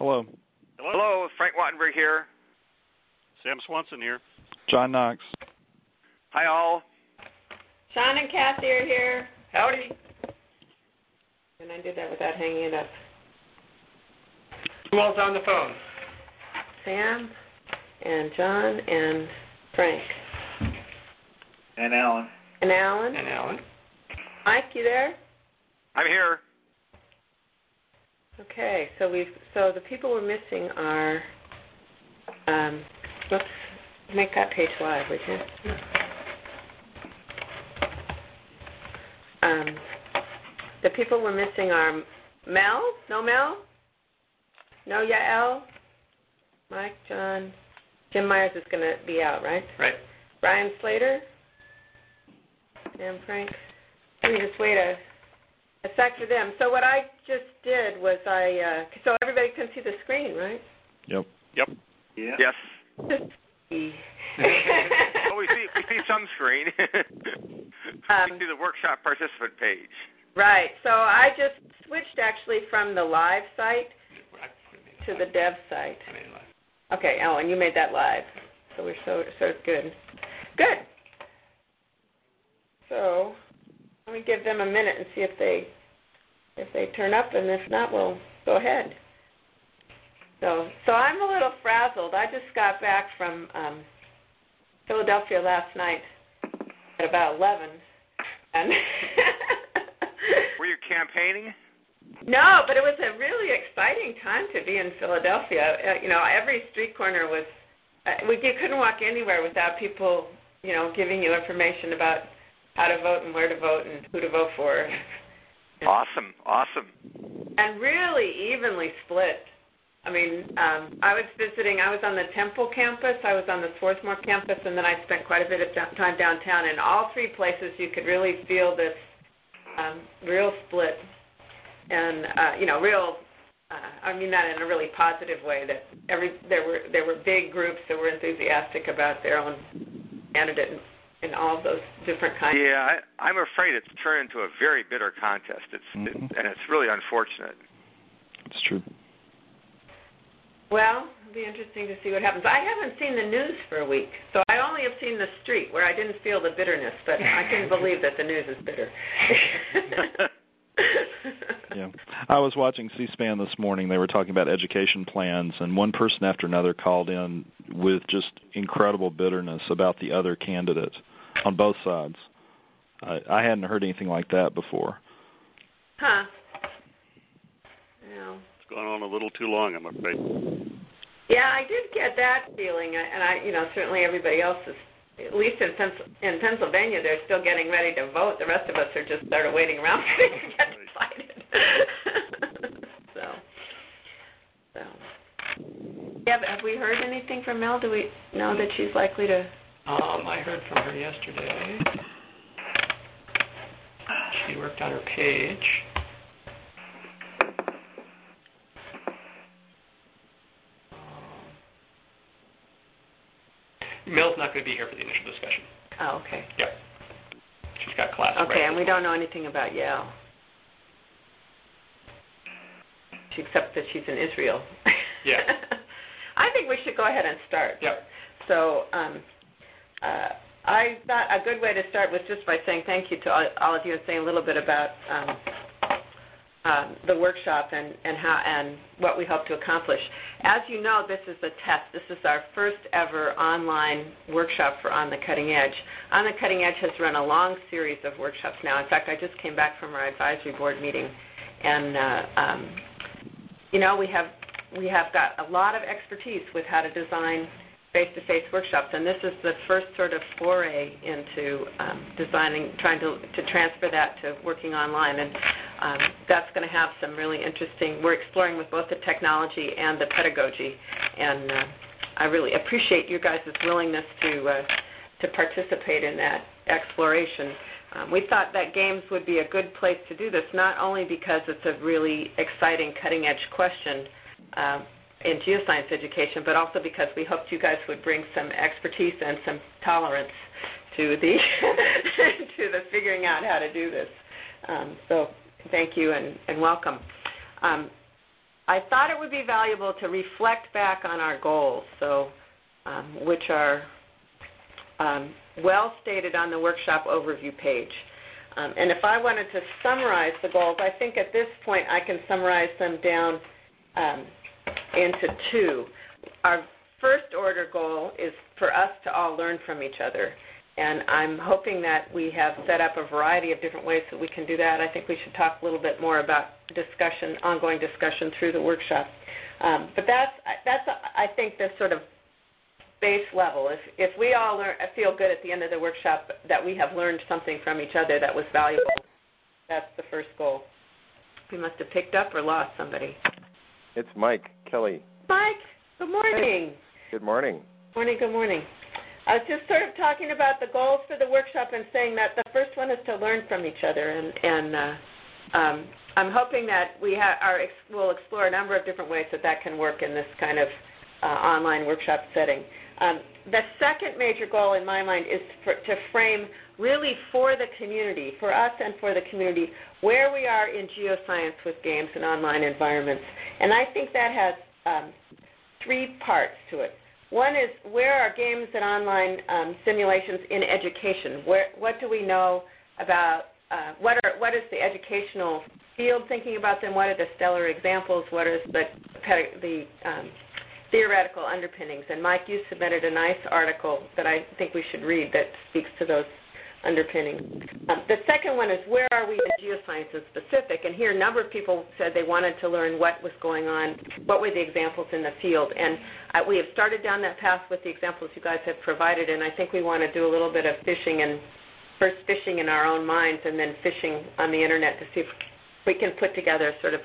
Hello. Hello, Frank Wattenberg here. Sam Swanson here. John Knox. Hi, all. Sean and Kathy are here. Howdy. And I did that without hanging it up. Who all's on the phone? Sam and John and Frank. And Alan. And Alan. And Alan. Mike, you there? I'm here. Okay, so the people we're missing are. Let's make that page live, would you? The people we're missing are Mel. No Mel. No Yael. Mike, John. Jim Myers is going to be out, right? Right. Brian Slater. And Frank. Let me just wait a sec for them. So what I just did was so everybody can see the screen, right? Yep. Yep. Yeah. Yes. Well, we see some screen. We see the workshop participant page. Right. So I just switched actually from the live site to the dev site. I made it live. Okay, Ellen, you made that live. So we're so good. Good. So let me give them a minute and see if they turn up, and if not, we'll go ahead. So I'm a little frazzled. I just got back from Philadelphia last night at about 11, and were you campaigning? No, but it was a really exciting time to be in Philadelphia. Every street corner was. You couldn't walk anywhere without people, giving you information about how to vote and where to vote and who to vote for. Awesome. And really evenly split. I mean, I was on the Temple campus, I was on the Swarthmore campus, and then I spent quite a bit of time downtown. In all three places, you could really feel this real split. And, real, I mean that in a really positive way, that there were big groups that were enthusiastic about their own candidate in all of those different kinds. Yeah, I'm afraid it's turned into a very bitter contest. And it's really unfortunate. It's true. Well, it'll be interesting to see what happens. I haven't seen the news for a week, so I only have seen the street where I didn't feel the bitterness, but I can believe that the news is bitter. Yeah. I was watching C-SPAN this morning. They were talking about education plans, and one person after another called in with just incredible bitterness about the other candidates on both sides. I hadn't heard anything like that before. Huh. Yeah. It's gone on a little too long, I'm afraid. Yeah, I did get that feeling, and I certainly everybody else is. At least in Pennsylvania, they're still getting ready to vote. The rest of us are just sort of waiting around to get excited. So. Yeah, have we heard anything from Mel? Do we know that she's likely to? I heard from her yesterday. She worked on her page. Mel's not going to be here for the initial discussion. Oh, okay. Yep. She's got class. Okay, and we don't know anything about Yale. Except that she's in Israel. Yeah. I think we should go ahead and start. Yep. So I thought a good way to start was just by saying thank you to all of you and saying a little bit about the workshop and how and what we hope to accomplish. As you know, this is a test. This is our first ever online workshop for On the Cutting Edge. On the Cutting Edge has run a long series of workshops now. In fact, I just came back from our advisory board meeting, and we have got a lot of expertise with how to design face-to-face workshops, and this is the first sort of foray into designing, trying to transfer that to working online, and that's going to have some really interesting, we're exploring with both the technology and the pedagogy, and I really appreciate you guys' willingness to participate in that exploration. We thought that games would be a good place to do this, not only because it's a really exciting cutting-edge question in geoscience education, but also because we hoped you guys would bring some expertise and some tolerance to the to the figuring out how to do this. So thank you and welcome. I thought it would be valuable to reflect back on our goals, which are well stated on the workshop overview page. And if I wanted to summarize the goals, I think at this point I can summarize them down into two. Our first order goal is for us to all learn from each other. And I'm hoping that we have set up a variety of different ways that we can do that. I think we should talk a little bit more about ongoing discussion through the workshop. But that's I think, the sort of base level. If we all feel good at the end of the workshop that we have learned something from each other that was valuable, that's the first goal. We must have picked up or lost somebody. It's Mike Kelly. Mike, good morning. Hey. Good morning. Good morning. I was just sort of talking about the goals for the workshop and saying that the first one is to learn from each other, and I'm hoping that we'll explore a number of different ways that can work in this kind of online workshop setting. The second major goal in my mind is to frame really for the community, for us and for the community, where we are in geoscience with games and online environments. And I think that has three parts to it. One is, where are games and online simulations in education? What do we know about, what is the educational field thinking about them? What are the stellar examples? What is the theoretical underpinnings? And Mike, you submitted a nice article that I think we should read that speaks to those underpinnings. The second one is, where are we in geoscience in specific? And here a number of people said they wanted to learn what was going on, what were the examples in the field. And we have started down that path with the examples you guys have provided, and I think we want to do a little bit of fishing, and first fishing in our own minds and then fishing on the Internet to see if we can put together a sort of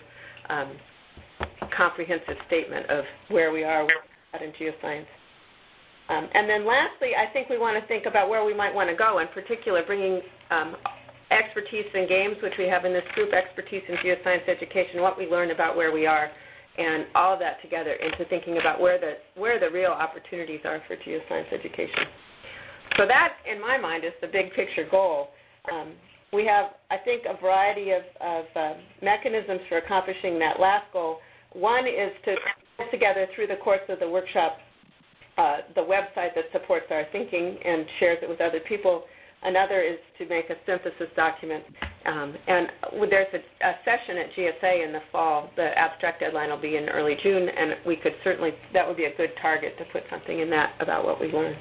comprehensive statement of where we are in geoscience. And then lastly, I think we want to think about where we might want to go, in particular bringing expertise in games, which we have in this group, expertise in geoscience education, what we learn about where we are, and all of that together into thinking about where the real opportunities are for geoscience education. So that, in my mind, is the big picture goal. We have, I think, a variety of mechanisms for accomplishing that last goal. One is to put together through the course of the workshop the website that supports our thinking and shares it with other people. Another is to make a synthesis document. And there's a session at GSA in the fall. The abstract deadline will be in early June, and we could certainly, that would be a good target to put something in that about what we learned.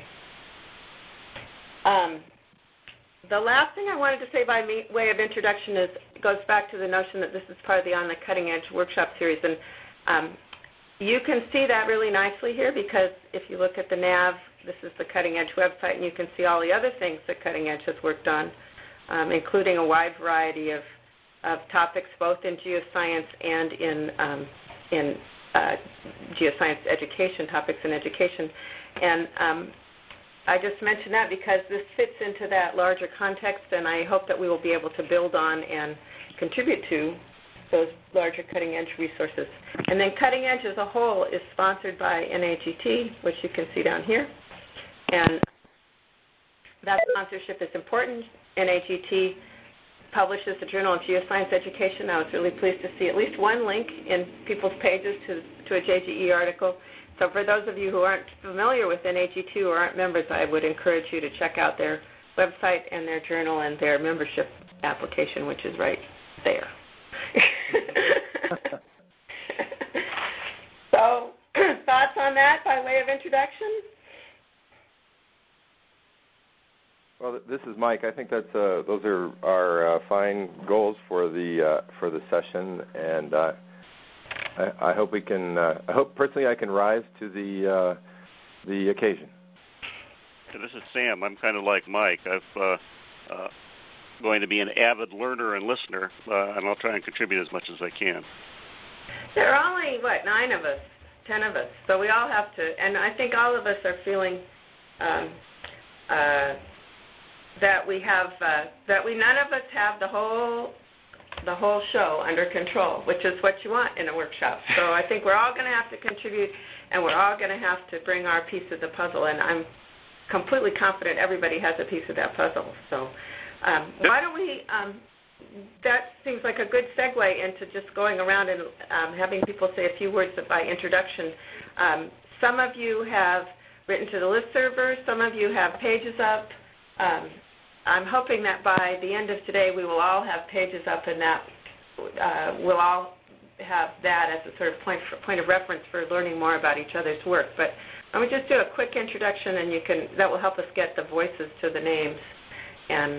The last thing I wanted to say by way of introduction goes back to the notion that this is part of the On the Cutting Edge workshop series. And you can see that really nicely here, because if you look at the nav, this is the Cutting Edge website, and you can see all the other things that Cutting Edge has worked on, including a wide variety of topics, both in geoscience and in geoscience education, topics in education. And I just mentioned that because this fits into that larger context, and I hope that we will be able to build on and contribute to those larger cutting-edge resources. And then Cutting Edge as a whole is sponsored by NAGT, which you can see down here. And that sponsorship is important. NAGT publishes the Journal of Geoscience Education. I was really pleased to see at least one link in people's pages to a JGE article. So for those of you who aren't familiar with NAGT or aren't members, I would encourage you to check out their website and their journal and their membership application, which is right there. So thoughts on that by way of introduction? Well, this is Mike. I think that's those are our fine goals for the session, and I hope we can. I hope personally I can rise to the occasion. This is Sam. I'm kind of like Mike. I've going to be an avid learner and listener, and I'll try and contribute as much as I can. There are only 9 of us, 10 of us, so we all have to. And I think all of us are feeling that we have none of us have the whole show under control, which is what you want in a workshop. So I think we're all going to have to contribute, and we're all going to have to bring our piece of the puzzle. And I'm completely confident everybody has a piece of that puzzle. So why don't we that seems like a good segue into just going around and having people say a few words by introduction. Some of you have written to the listserver. Some of you have pages up. I'm hoping that by the end of today we will all have pages up, and that we'll all have that as a sort of point of reference for learning more about each other's work. But let me just do a quick introduction, and that will help us get the voices to the names. And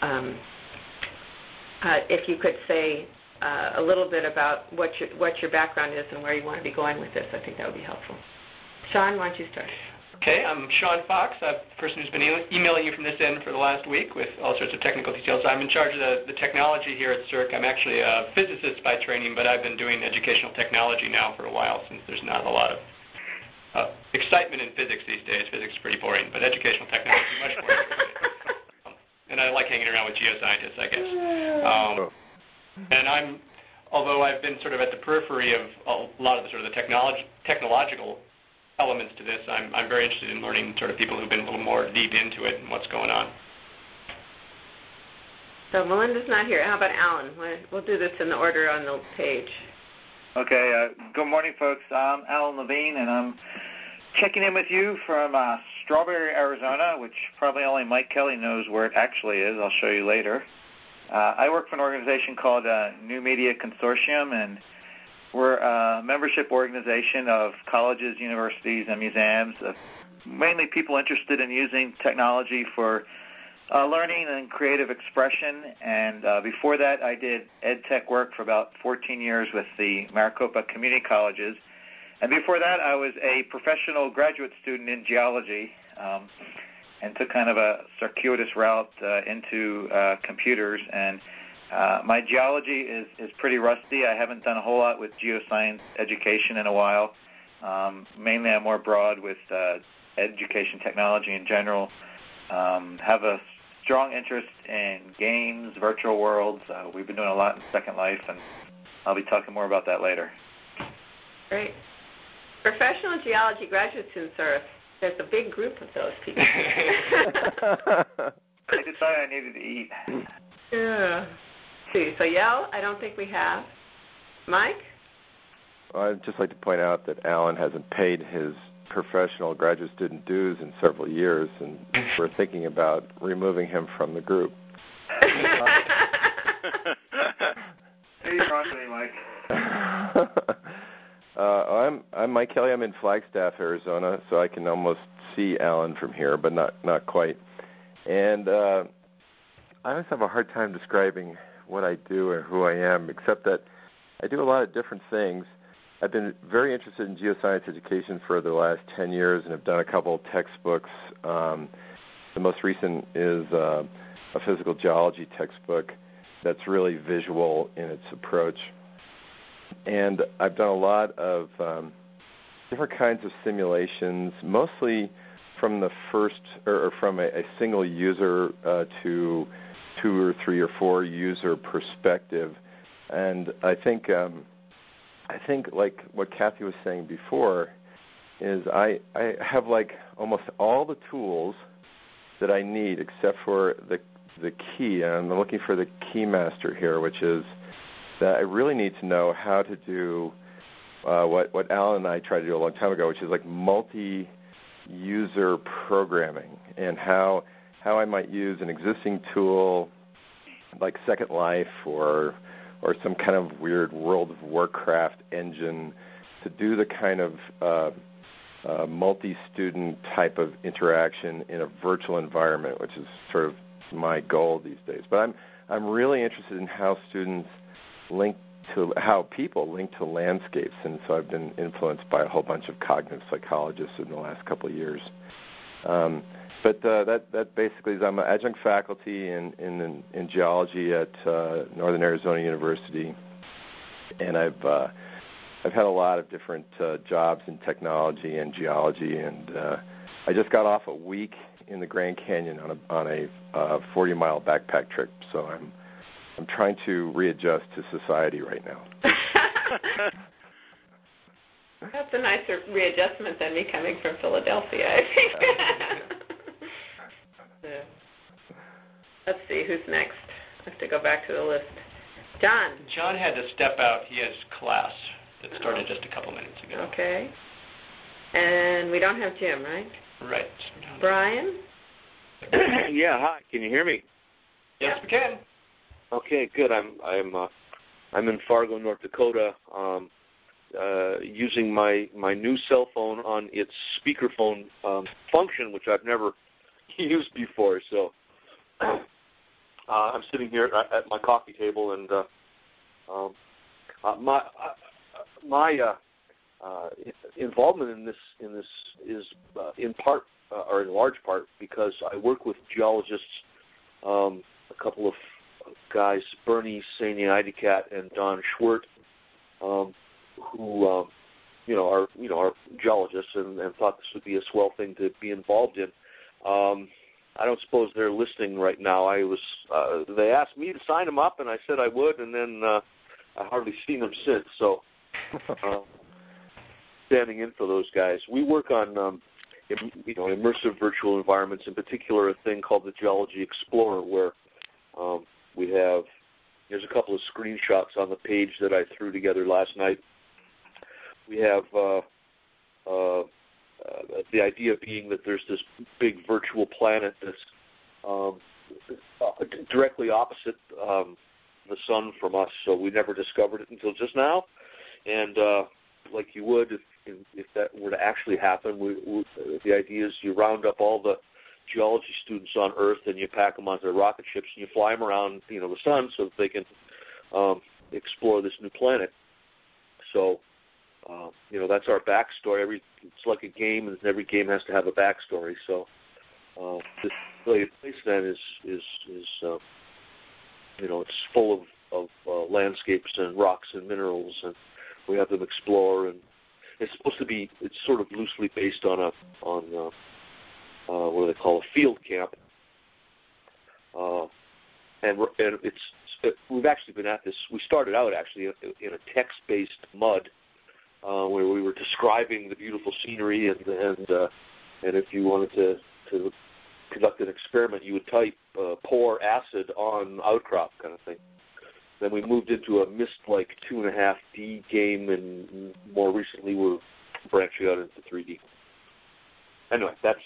if you could say a little bit about what your background is and where you want to be going with this, I think that would be helpful. Sean, why don't you start? Okay, I'm Sean Fox. I'm the person who's been emailing you from this end for the last week with all sorts of technical details. I'm in charge of the technology here at CERC. I'm actually a physicist by training, but I've been doing educational technology now for a while since there's not a lot of excitement in physics these days. Physics is pretty boring, but educational technology is much more exciting. And I like hanging around with geoscientists, I guess. And although I've been sort of at the periphery of a lot of the sort of the technological elements to this, I'm very interested in learning sort of people who've been a little more deep into it and what's going on. So Melinda's not here. How about Alan? We'll do this in the order on the page. Okay. Good morning, folks. I'm Alan Levine, and I'm checking in with you from Strawberry, Arizona, which probably only Mike Kelly knows where it actually is. I'll show you later. I work for an organization called New Media Consortium, and we're a membership organization of colleges, universities, and museums, mainly people interested in using technology for learning and creative expression. And before that, I did ed tech work for about 14 years with the Maricopa Community Colleges. And before that, I was a professional graduate student in geology and took kind of a circuitous route into computers. And my geology is pretty rusty. I haven't done a whole lot with geoscience education in a while. Mainly I'm more broad with education technology in general. Have a strong interest in games, virtual worlds. We've been doing a lot in Second Life, and I'll be talking more about that later. Great. Professional geology graduate students there's a big group of those people. I decided I needed to eat. Yeah. So Yale, I don't think we have. Mike? Well, I'd just like to point out that Alan hasn't paid his professional graduate student dues in several years, and we're thinking about removing him from the group. Hey, you're on to me, Mike. I'm Mike Kelly. I'm in Flagstaff, Arizona, so I can almost see Alan from here, but not quite. And I always have a hard time describing what I do or who I am, except that I do a lot of different things. I've been very interested in geoscience education for the last 10 years and have done a couple of textbooks. The most recent is a physical geology textbook that's really visual in its approach. And I've done a lot of different kinds of simulations, mostly from the first or from a single user to 2 or 3 or 4 user perspective. And I think like what Kathy was saying before is I have like almost all the tools that I need except for the key. And I'm looking for the key master here, which is that I really need to know how to do what Alan and I tried to do a long time ago, which is like multi-user programming, and how I might use an existing tool like Second Life or some kind of weird World of Warcraft engine to do the kind of multi-student type of interaction in a virtual environment, which is sort of my goal these days. But I'm really interested in how students how people link to landscapes, and so I've been influenced by a whole bunch of cognitive psychologists in the last couple of years. But that basically is I'm an adjunct faculty in geology at Northern Arizona University, and I've had a lot of different jobs in technology and geology, and I just got off a week in the Grand Canyon on a 40-mile backpack trip, so I'm trying to readjust to society right now. That's a nicer readjustment than me coming from Philadelphia, I think. Let's see, who's next? have to go back to the list. John. John had to step out. He has class that started just a couple minutes ago. Okay. And we don't have Jim, right? Right. Brian? Yeah, hi. Can you hear me? Yes, we can. Okay, good. I'm in Fargo, North Dakota, using my new cell phone on its speakerphone function, which I've never used before. So I'm sitting here at my coffee table, and my involvement in this is in part or in large part because I work with geologists, a couple of guys, Bernie Saini-Idicat and Don Schwert, who are geologists and thought this would be a swell thing to be involved in. I don't suppose they're listening right now. They asked me to sign them up, and I said I would, and then I hardly seen them since. So, standing in for those guys. We work on immersive virtual environments. In particular, a thing called the Geology Explorer, where there's a couple of screenshots on the page that I threw together last night. We have the idea being that there's this big virtual planet that's directly opposite the sun from us, so we never discovered it until just now. And like you would if that were to actually happen, the idea is you round up all the geology students on Earth and you pack them onto their rocket ships and you fly them around, the sun so that they can explore this new planet. So, that's our backstory. It's like a game, and every game has to have a backstory. So, this place then is it's full of landscapes and rocks and minerals, and we have them explore. And it's supposed to be. It's sort of loosely based on what do they call a field camp, and we've actually been at this. We started out actually in a text-based MUD, where we were describing the beautiful scenery, and if you wanted to conduct an experiment, you would type pour acid on outcrop kind of thing. Then we moved into a Myst-like 2.5D game, and more recently we're branching out into 3D. Anyway, that's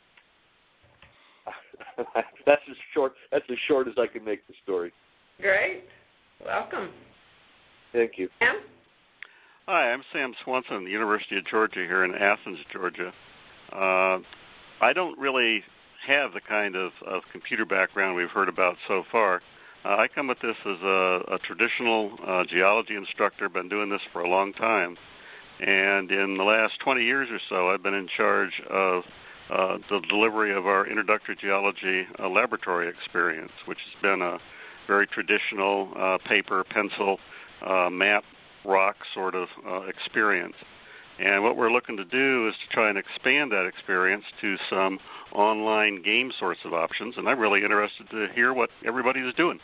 as short as I can make the story. Great. Welcome. Thank you. Sam? Hi, I'm Sam Swanson, the University of Georgia here in Athens, Georgia. I don't really have the kind of computer background we've heard about so far. I come at this as a traditional geology instructor, been doing this for a long time. And in the last 20 years or so, I've been in charge of the delivery of our introductory geology laboratory experience, which has been a very traditional paper, pencil, map, rock sort of experience. And what we're looking to do is to try and expand that experience to some online game sorts of options, and I'm really interested to hear what everybody is doing.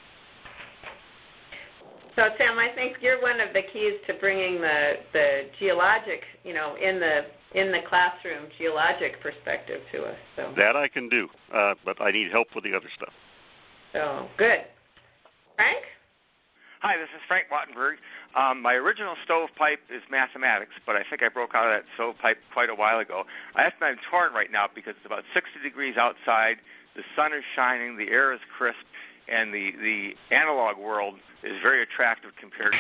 So, Sam, I think you're one of the keys to bringing the geologic, in the classroom geologic perspective to us. So that I can do, but I need help with the other stuff. So, good. Frank? Hi, this is Frank Wattenberg. My original stovepipe is mathematics, but I think I broke out of that stovepipe quite a while ago. I have to I'm torn right now because it's about 60 degrees outside, the sun is shining, the air is crisp, and the analog world is very attractive compared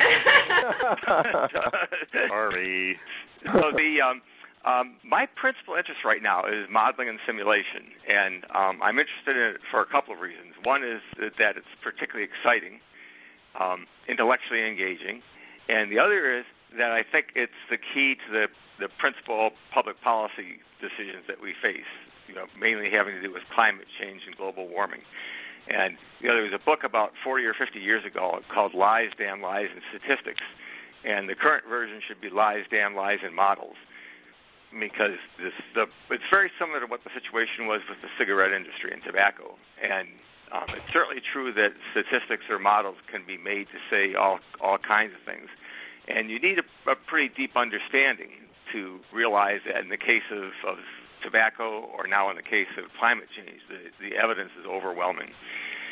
to Sorry. So my principal interest right now is modeling and simulation, and I'm interested in it for a couple of reasons. One is that it's particularly exciting, intellectually engaging, and the other is that I think it's the key to the principal public policy decisions that we face, mainly having to do with climate change and global warming. And there was a book about 40 or 50 years ago called Lies, Damn Lies, and Statistics, and the current version should be Lies, Damn Lies, and Models, because it's very similar to what the situation was with the cigarette industry and tobacco. And it's certainly true that statistics or models can be made to say all kinds of things. And you need a pretty deep understanding to realize that in the case of tobacco or now in the case of climate change, the evidence is overwhelming.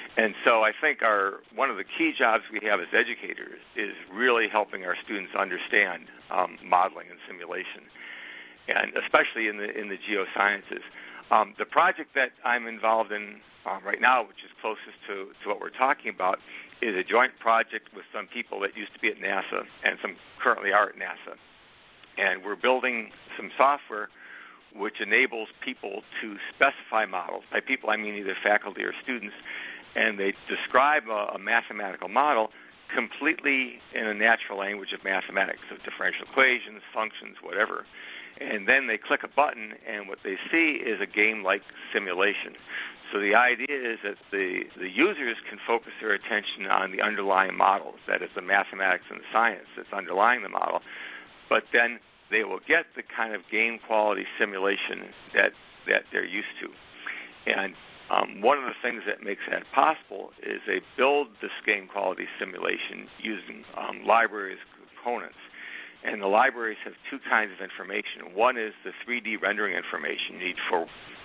And so I think one of the key jobs we have as educators is really helping our students understand modeling and simulation, and especially in the geosciences. The project that I'm involved in right now, which is closest to what we're talking about, is a joint project with some people that used to be at NASA and some currently are at NASA. And we're building some software which enables people to specify models. By people, I mean either faculty or students, and they describe a mathematical model completely in a natural language of mathematics, so differential equations, functions, whatever. And then they click a button, and what they see is a game-like simulation. So the idea is that the users can focus their attention on the underlying models, that is the mathematics and the science that's underlying the model, but then they will get the kind of game-quality simulation that they're used to. And one of the things that makes that possible is they build this game-quality simulation using libraries components. And the libraries have two kinds of information. One is the 3D rendering information you need for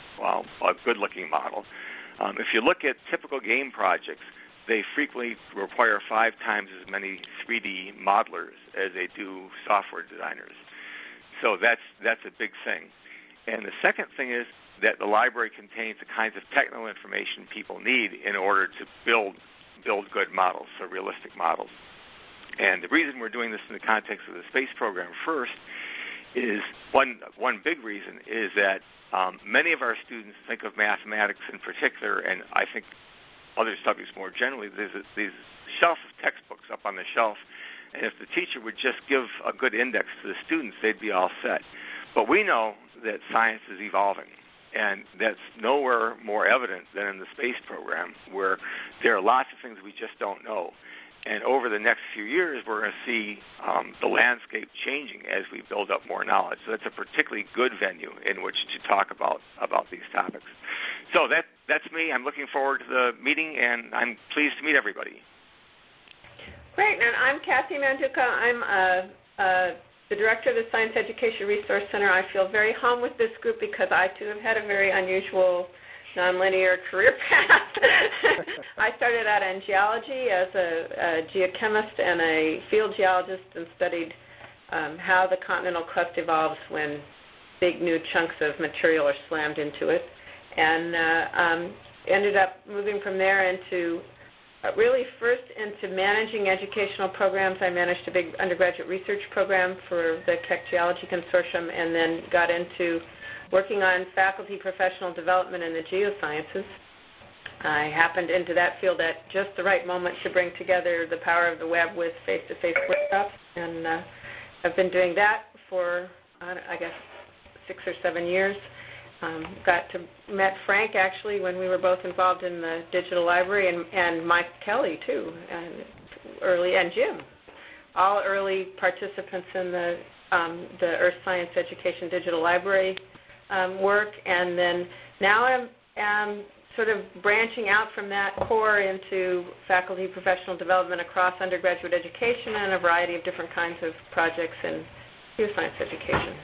a good-looking model. If you look at typical game projects, they frequently require 5 times as many 3D modelers as they do software designers. So that's a big thing. And the second thing is that the library contains the kinds of technical information people need in order to build good models, so realistic models. And the reason we're doing this in the context of the space program first is one big reason is that many of our students think of mathematics in particular, and I think other subjects more generally. There's these shelf of textbooks up on the shelf, and if the teacher would just give a good index to the students, they'd be all set. But we know that science is evolving, and that's nowhere more evident than in the space program, where there are lots of things we just don't know. And over the next few years, we're going to see the landscape changing as we build up more knowledge. So that's a particularly good venue in which to talk about these topics. So that's me. I'm looking forward to the meeting, and I'm pleased to meet everybody. Great. And I'm Kathy Manduca. I'm the director of the Science Education Resource Center. I feel very home with this group because I, too, have had a very unusual nonlinear career path. I started out in geology as a geochemist and a field geologist and studied how the continental crust evolves when big new chunks of material are slammed into it, and ended up moving from there into really first into managing educational programs. I managed a big undergraduate research program for the Keck Geology Consortium, and then got into working on faculty professional development in the geosciences. I happened into that field at just the right moment to bring together the power of the web with face-to-face workshops, and I've been doing that for, I guess, 6 or 7 years. Met Frank, actually, when we were both involved in the digital library, and Mike Kelly, too, and Jim, all early participants in the Earth Science Education Digital Library work, and then now I'm sort of branching out from that core into faculty professional development across undergraduate education and a variety of different kinds of projects in geoscience education.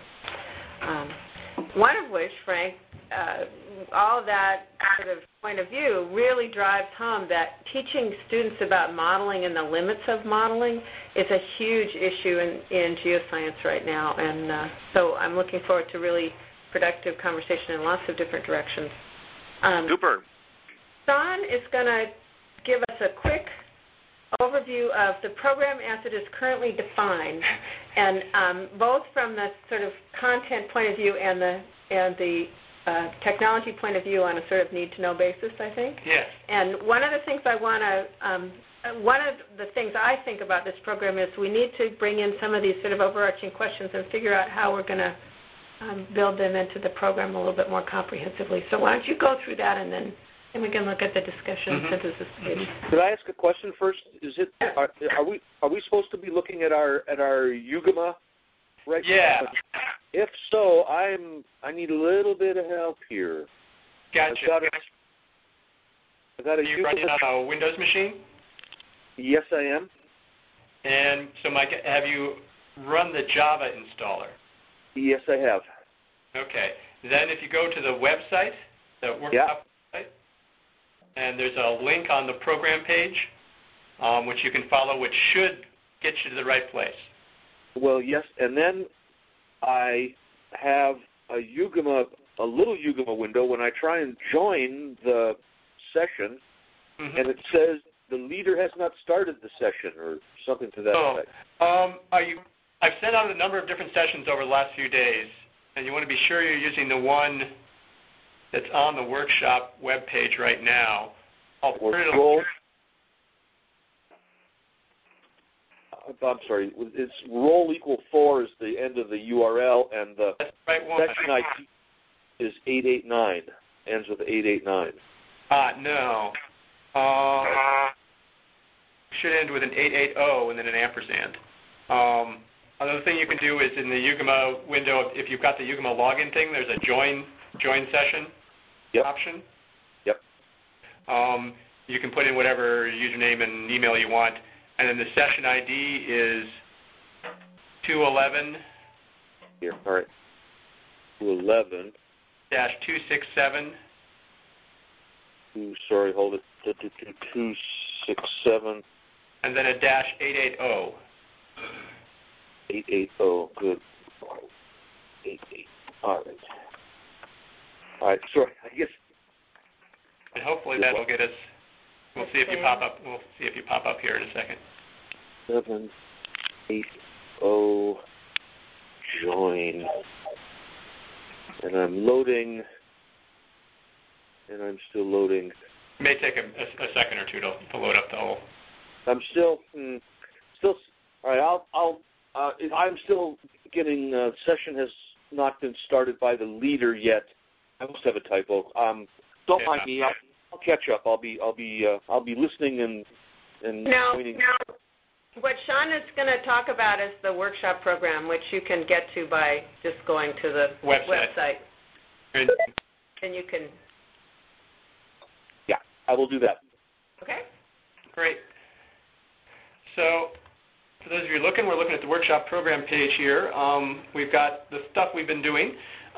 One of which, Frank, all of that sort of point of view really drives home that teaching students about modeling and the limits of modeling is a huge issue in geoscience right now, and so I'm looking forward to really productive conversation in lots of different directions. Super. Don is going to give us a quick overview of the program as it is currently defined, and both from the sort of content point of view and the technology point of view on a sort of need-to-know basis, I think. Yes. And one of the things I think about this program is we need to bring in some of these sort of overarching questions and figure out how we're going to build them into the program a little bit more comprehensively. So why don't you go through that, and then we can look at the discussion synthesis stage. Could I ask a question first? Is it are we supposed to be looking at our UGMA right now? If so, I need a little bit of help here. Gotcha. I got a you running on a Windows machine? Yes, I am. And so, Mike, have you run the Java installer? Yes, I have. Okay. Then if you go to the website, the workshop website, and there's a link on the program page, which you can follow, which should get you to the right place. Well, yes, and then I have a little UGMA window when I try and join the session, and it says the leader has not started the session or something to that effect. I've sent out a number of different sessions over the last few days, and you want to be sure you're using the one that's on the workshop webpage right now. I'm sorry. It's roll equal 4 is the end of the URL, and the section ID is 889. Ends with 889. No. Should end with an 880 and then an ampersand. Another thing you can do is in the UGMA window, if you've got the UGMA login thing, there's a join session option. Yep. You can put in whatever username and email you want, and then the session ID is 211. Here, all right. 211. -267. Sorry, hold it. 267. And then a -880. 880, good. 88. All right. All right, sorry, I guess. And hopefully that'll get us. We'll see if you pop up. We'll see if you pop up here in a second. 780 join, and I'm loading, and I'm still loading. It may take a second or two to load up the whole. I'm still. All right, I'm still getting. Session has not been started by the leader yet. I must have a typo. Don't mind me. I'll catch up. I'll be listening and joining. Now, what Sean is going to talk about is the workshop program, which you can get to by just going to the website. And you can. Yeah, I will do that. Okay. Great. So, for those of you looking, we're looking at the workshop program page here. We've got the stuff we've been doing.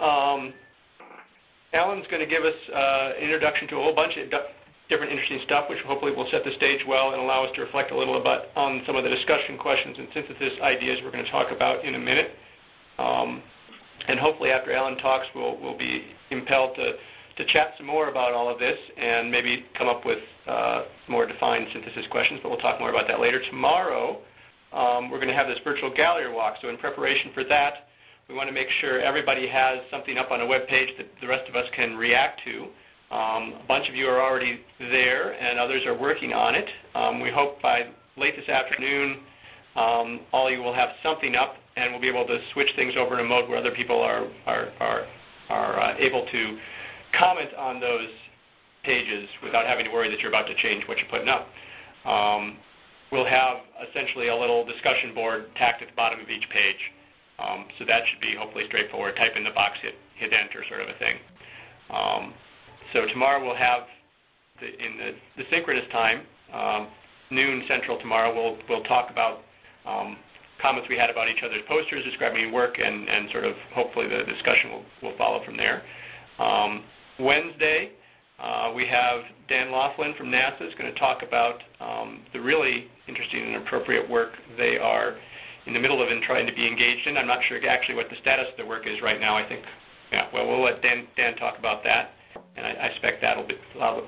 Alan's going to give us an introduction to a whole bunch of different interesting stuff, which hopefully will set the stage well and allow us to reflect a little bit on some of the discussion questions and synthesis ideas we're going to talk about in a minute. And hopefully after Alan talks, we'll be impelled to chat some more about all of this and maybe come up with more defined synthesis questions, but we'll talk more about that later. Tomorrow, we're going to have this virtual gallery walk, so in preparation for that, we want to make sure everybody has something up on a web page that the rest of us can react to. A bunch of you are already there, and others are working on it. We hope by late this afternoon, all you will have something up, and we'll be able to switch things over in a mode where other people are able to comment on those pages without having to worry that you're about to change what you're putting up. We'll have essentially a little discussion board tacked at the bottom of each page. So that should be hopefully straightforward. Type in the box, hit enter sort of a thing. So tomorrow we'll have, in the synchronous time, noon Central tomorrow, we'll talk about comments we had about each other's posters, describing work, and sort of hopefully the discussion will follow from there. Wednesday, we have Dan Laughlin from NASA is going to talk about the really interesting and appropriate work they are in the middle of and trying to be engaged in. I'm not sure actually what the status of the work is right now. I think, we'll let Dan talk about that, and I expect that'll be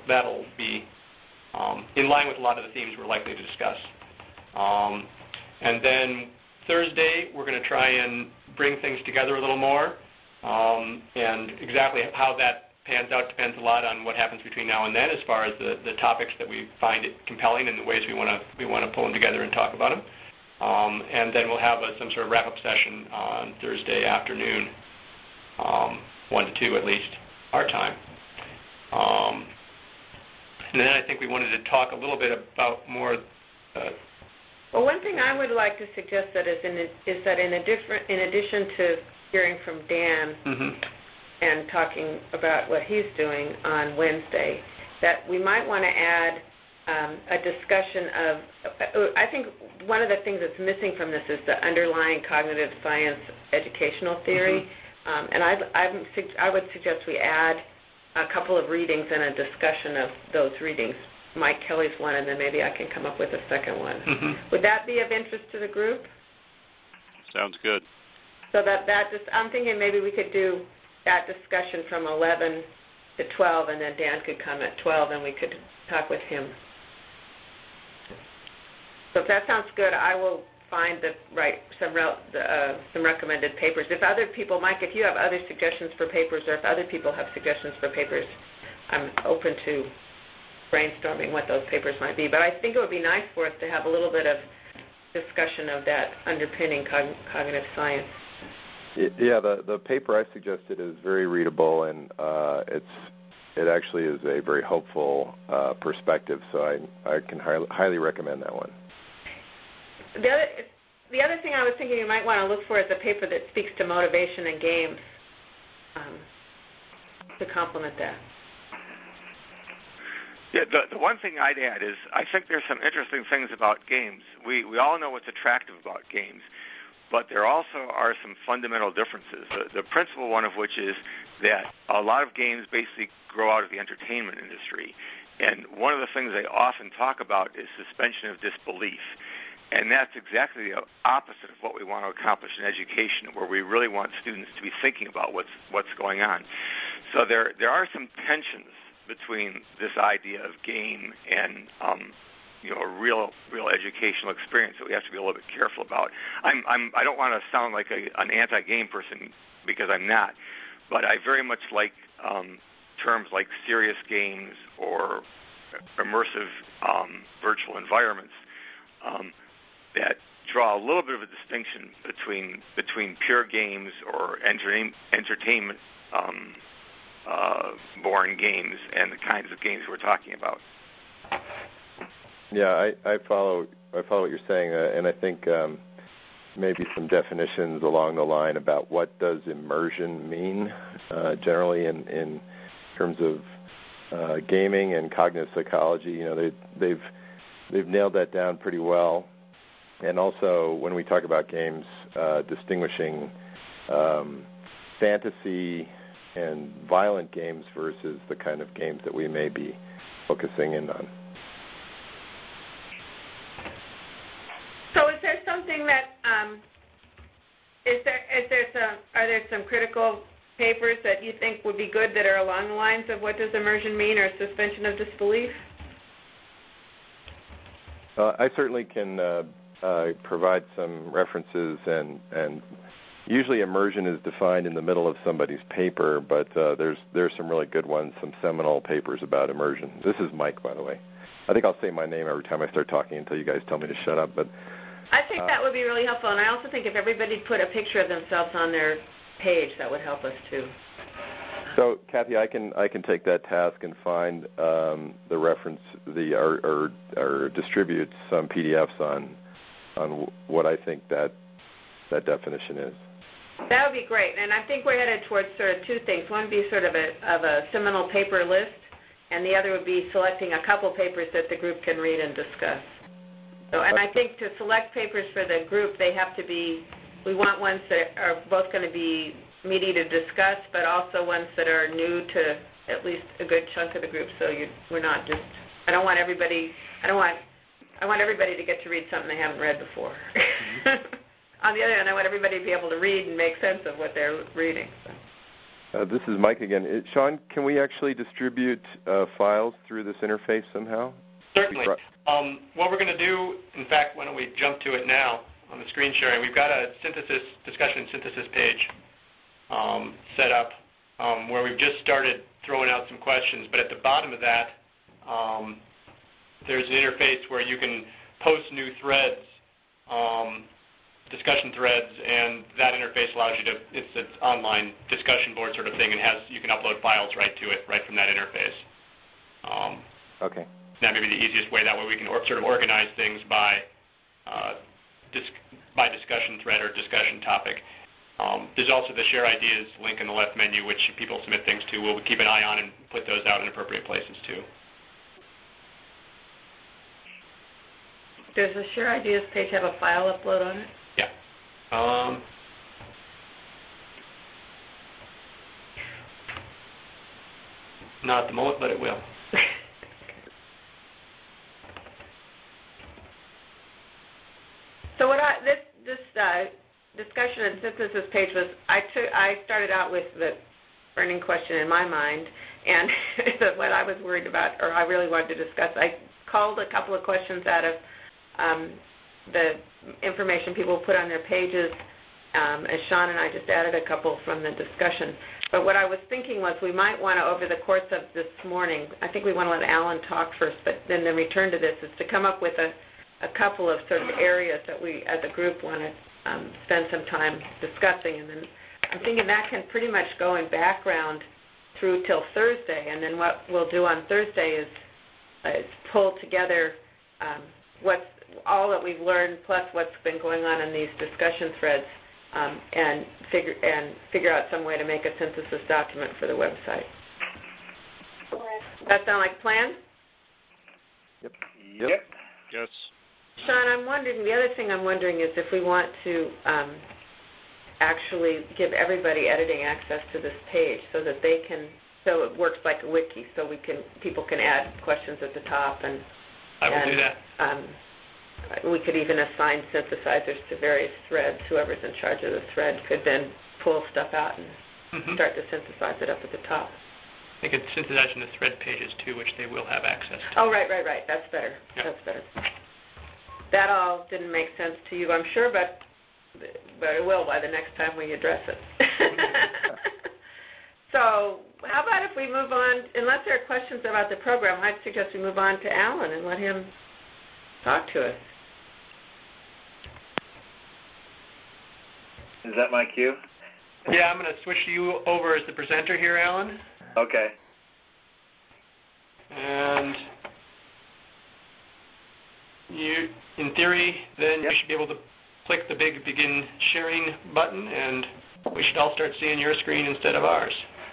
in line with a lot of the themes we're likely to discuss. And then Thursday, we're going to try and bring things together a little more, and exactly how that pans out depends a lot on what happens between now and then as far as the topics that we find it compelling and the ways we want to pull them together and talk about them. And then we'll have some sort of wrap-up session on Thursday afternoon, 1 to 2 at least, our time. And then I think we wanted to talk a little bit about more. Well, one thing I would like to suggest that is that in addition to hearing from Dan and talking about what he's doing on Wednesday, that we might want to add a discussion of, I think one of the things that's missing from this is the underlying cognitive science educational theory, and I would suggest we add a couple of readings and a discussion of those readings. Mike Kelly's one, and then maybe I can come up with a second one. Mm-hmm. Would that be of interest to the group? Sounds good. So I'm thinking maybe we could do that discussion from 11 to 12, and then Dan could come at 12, and we could talk with him. So if that sounds good, I will find some recommended papers. If other people, Mike, if you have other suggestions for papers, or if other people have suggestions for papers, I'm open to brainstorming what those papers might be. But I think it would be nice for us to have a little bit of discussion of that underpinning cognitive science. Yeah, the paper I suggested is very readable, and it actually is a very hopeful perspective. So I can highly recommend that one. The other thing I was thinking you might want to look for is a paper that speaks to motivation and games to complement that. Yeah, the one thing I'd add is I think there's some interesting things about games. We all know what's attractive about games, but there also are some fundamental differences. The principal one of which is that a lot of games basically grow out of the entertainment industry. And one of the things they often talk about is suspension of disbelief. And that's exactly the opposite of what we want to accomplish in education, where we really want students to be thinking about what's going on. So there are some tensions between this idea of game and a real educational experience that we have to be a little bit careful about. I don't want to sound like an anti-game person, because I'm not, but I very much like terms like serious games or immersive virtual environments that draw a little bit of a distinction between pure games or entertainment born games and the kinds of games we're talking about. Yeah, I follow what you're saying, and I think maybe some definitions along the line about what does immersion mean generally in terms of gaming and cognitive psychology. They've nailed that down pretty well. And also, when we talk about games, distinguishing fantasy and violent games versus the kind of games that we may be focusing in on. So is there something that, are there some critical papers that you think would be good that are along the lines of what does immersion mean or suspension of disbelief? I certainly can provide some references, and usually immersion is defined in the middle of somebody's paper, but there's some really good ones, some seminal papers about immersion. This is Mike, by the way. I think I'll say my name every time I start talking until you guys tell me to shut up. But I think that would be really helpful, and I also think if everybody put a picture of themselves on their page, that would help us too. So, Kathy, I can take that task and find the reference, or distribute some PDFs on what I think that definition is. That would be great, and I think we're headed towards sort of two things. One would be sort of a seminal paper list, and the other would be selecting a couple papers that the group can read and discuss. So, and I think to select papers for the group, they have to be, we want ones that are both going to be meaty to discuss, but also ones that are new to at least a good chunk of the group. So we're not just, I want everybody to get to read something they haven't read before. On the other hand, I want everybody to be able to read and make sense of what they're reading. So. This is Mike again. Sean, can we actually distribute files through this interface somehow? Certainly. What we're going to do, in fact, why don't we jump to it now on the screen sharing. We've got a discussion synthesis page set up where we've just started throwing out some questions, but at the bottom of that, there's an interface where you can post new threads, discussion threads, and that interface allows you to, it's an online discussion board sort of thing, and you can upload files right to it, right from that interface. Okay. That may be the easiest way. That way we can sort of organize things by discussion thread or discussion topic. There's also the Share Ideas link in the left menu, which people submit things to. We'll keep an eye on and put those out in appropriate places, too. Does the Share Ideas page have a file upload on it? Yeah. Not at the moment, but it will. So this discussion and synthesis page was, I started out with the burning question in my mind, and what I was worried about, or I really wanted to discuss. I called a couple of questions out of the information people put on their pages, as Sean and I just added a couple from the discussion. But what I was thinking was we might want to, over the course of this morning, I think we want to let Alan talk first, but then the return to this is to come up with a couple of sort of areas that we as a group want to spend some time discussing. And then I'm thinking that can pretty much go in background through till Thursday. And then what we'll do on Thursday is pull together what's all that we've learned plus what's been going on in these discussion threads, and figure out some way to make a synthesis document for the website. Does that sound like a plan? Yep. Yes. Sean, I'm wondering, the other thing I'm wondering is if we want to actually give everybody editing access to this page so that they can, so it works like a wiki, so people can add questions at the top. And I will do that. We could even assign synthesizers to various threads. Whoever's in charge of the thread could then pull stuff out and start to synthesize it up at the top. They could synthesize in the thread pages, too, which they will have access to. Oh, right. That's better. Yep. That's better. That all didn't make sense to you, I'm sure, but it will by the next time we address it. So how about if we move on, unless there are questions about the program, I'd suggest we move on to Alan and let him talk to us. Is that my cue? Yeah, I'm going to switch you over as the presenter here, Alan. Okay. And you, in theory, then you should be able to click the big Begin Sharing button, and we should all start seeing your screen instead of ours.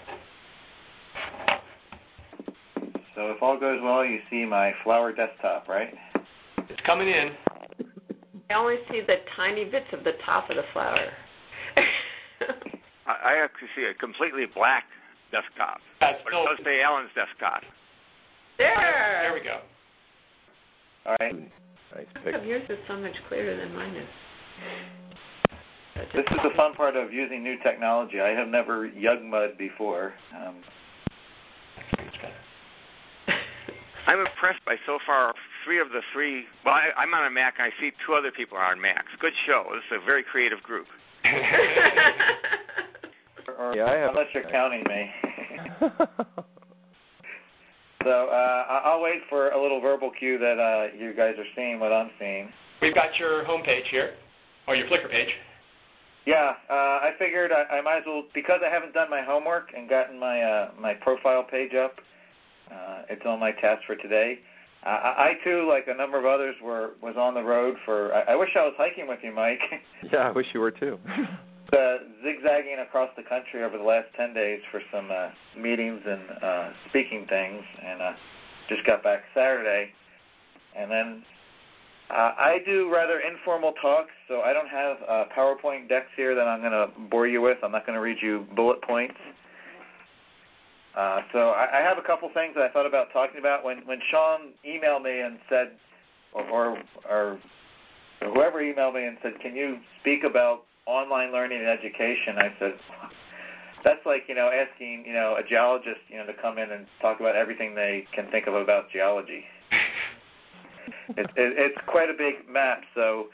So if all goes well, you see my flower desktop, right? It's coming in. I only see the tiny bits of the top of the flower. I actually see a completely black desktop. That's but it does say Alan's desktop. There we go. All right. Nice How pick. come yours is so much clearer than mine is? This is the fun part of using new technology. I have never Yugmud before. I'm impressed by so far three of the three. Well, I'm on a Mac, and I see two other people are on Macs. Good show. This is a very creative group. Unless you're counting me. So I'll wait for a little verbal cue that you guys are seeing what I'm seeing. We've got your home page here, or your Flickr page. Yeah, I figured I might as well, because I haven't done my homework and gotten my profile page up. It's on my task for today. I too, like a number of others, was on the road for. I wish I was hiking with you, Mike. Yeah, I wish you were too. Zigzagging across the country over the last 10 days for some meetings and speaking things, and just got back Saturday. And then I do rather informal talks, so I don't have PowerPoint decks here that I'm going to bore you with. I'm not going to read you bullet points. So I have a couple things that I thought about talking about. When Sean emailed me and said, or whoever emailed me and said, can you speak about online learning and education, I said, that's like, asking, a geologist, to come in and talk about everything they can think of about geology. It's quite a big map. So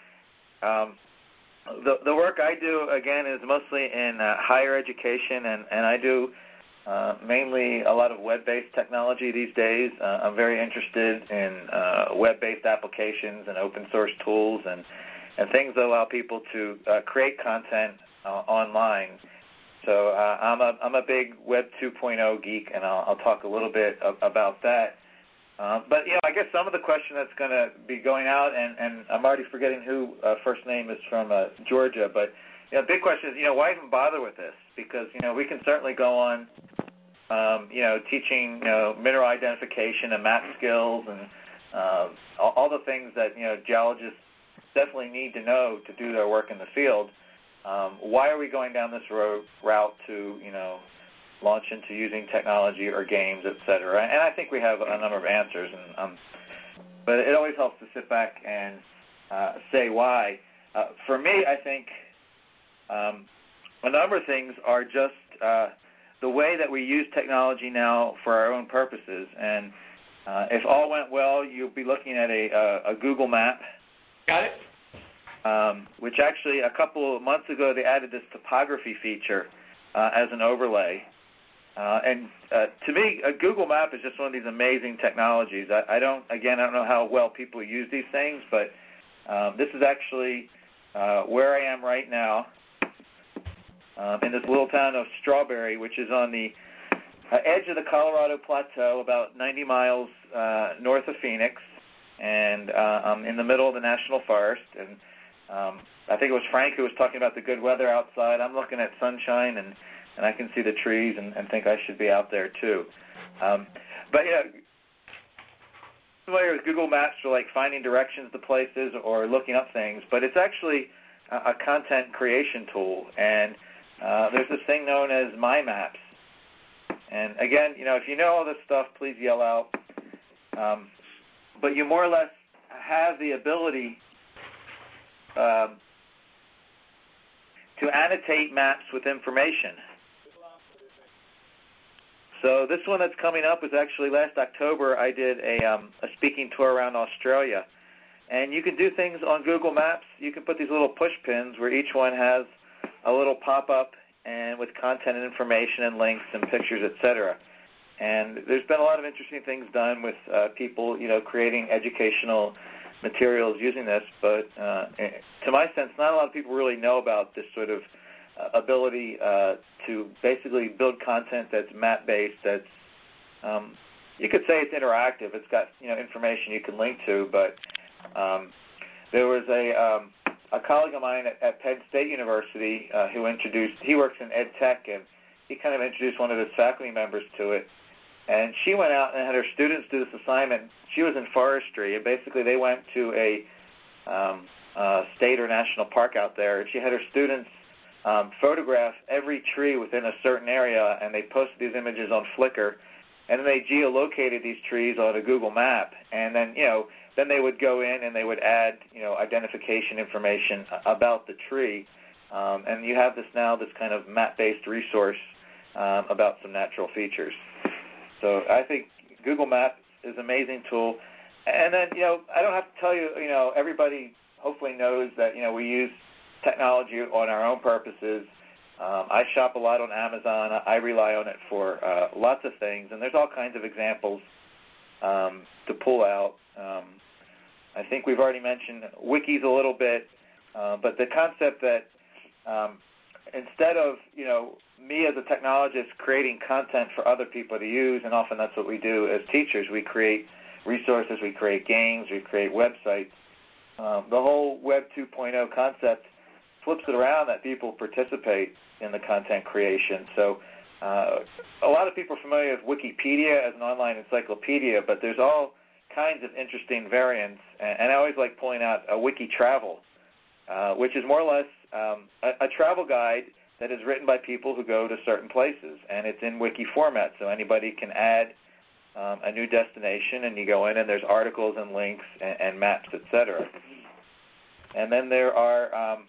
the work I do, again, is mostly in higher education, and I do mainly a lot of web-based technology these days. I'm very interested in web-based applications and open-source tools and things that allow people to create content online. So I'm a big Web 2.0 geek, and I'll talk a little bit about that. But I guess some of the question that's going to be going out, and I'm already forgetting who first name is from Georgia, but big question is why even bother with this? Because we can certainly go on teaching mineral identification and map skills and all the things that geologists definitely need to know to do their work in the field. Why are we going down this route to launch into using technology or games, et cetera. And I think we have a number of answers, but it always helps to sit back and say why. For me, I think a number of things are just the way that we use technology now for our own purposes. And if all went well, you'll be looking at a Google Map. Got it. Which actually a couple of months ago they added this topography feature as an overlay. And to me, a Google Map is just one of these amazing technologies. I don't know how well people use these things, but this is actually where I am right now in this little town of Strawberry, which is on the edge of the Colorado Plateau, about 90 miles north of Phoenix, and I'm in the middle of the National Forest. And I think it was Frank who was talking about the good weather outside. I'm looking at sunshine, and I can see the trees and think I should be out there too. But yeah, familiar with Google Maps for like finding directions to places or looking up things, but it's actually a content creation tool. And there's this thing known as My Maps. And again, if you know all this stuff, please yell out. But you more or less have the ability to annotate maps with information. So this one that's coming up is actually last October. I did a speaking tour around Australia. And you can do things on Google Maps. You can put these little push pins where each one has a little pop-up and with content and information and links and pictures, etc. And there's been a lot of interesting things done with people, creating educational materials using this. But to my sense, not a lot of people really know about this sort of ability to basically build content that's map-based. That's you could say it's interactive. It's got information you can link to. But there was a colleague of mine at Penn State University who he works in ed tech, and he kind of introduced one of his faculty members to it. And she went out and had her students do this assignment. She was in forestry, and basically they went to a state or national park out there, and she had her students photograph every tree within a certain area, and they posted these images on Flickr, and then they geolocated these trees on a Google map, and then then they would go in and they would add identification information about the tree, and you have this kind of map-based resource about some natural features. So I think Google Maps is an amazing tool. And then, I don't have to tell you, everybody hopefully knows that, we use technology on our own purposes. I shop a lot on Amazon. I rely on it for lots of things, and there's all kinds of examples to pull out. I think we've already mentioned wikis a little bit, but the concept that instead of, me as a technologist creating content for other people to use, and often that's what we do as teachers, we create resources, we create games, we create websites. The whole Web 2.0 concept flips it around that people participate in the content creation. So a lot of people are familiar with Wikipedia as an online encyclopedia, but there's all kinds of interesting variants. And I always like pulling out a Wiki Travel, which is more or less a travel guide that is written by people who go to certain places, and it's in wiki format, so anybody can add a new destination, and you go in and there's articles and links and maps, etc. And then there are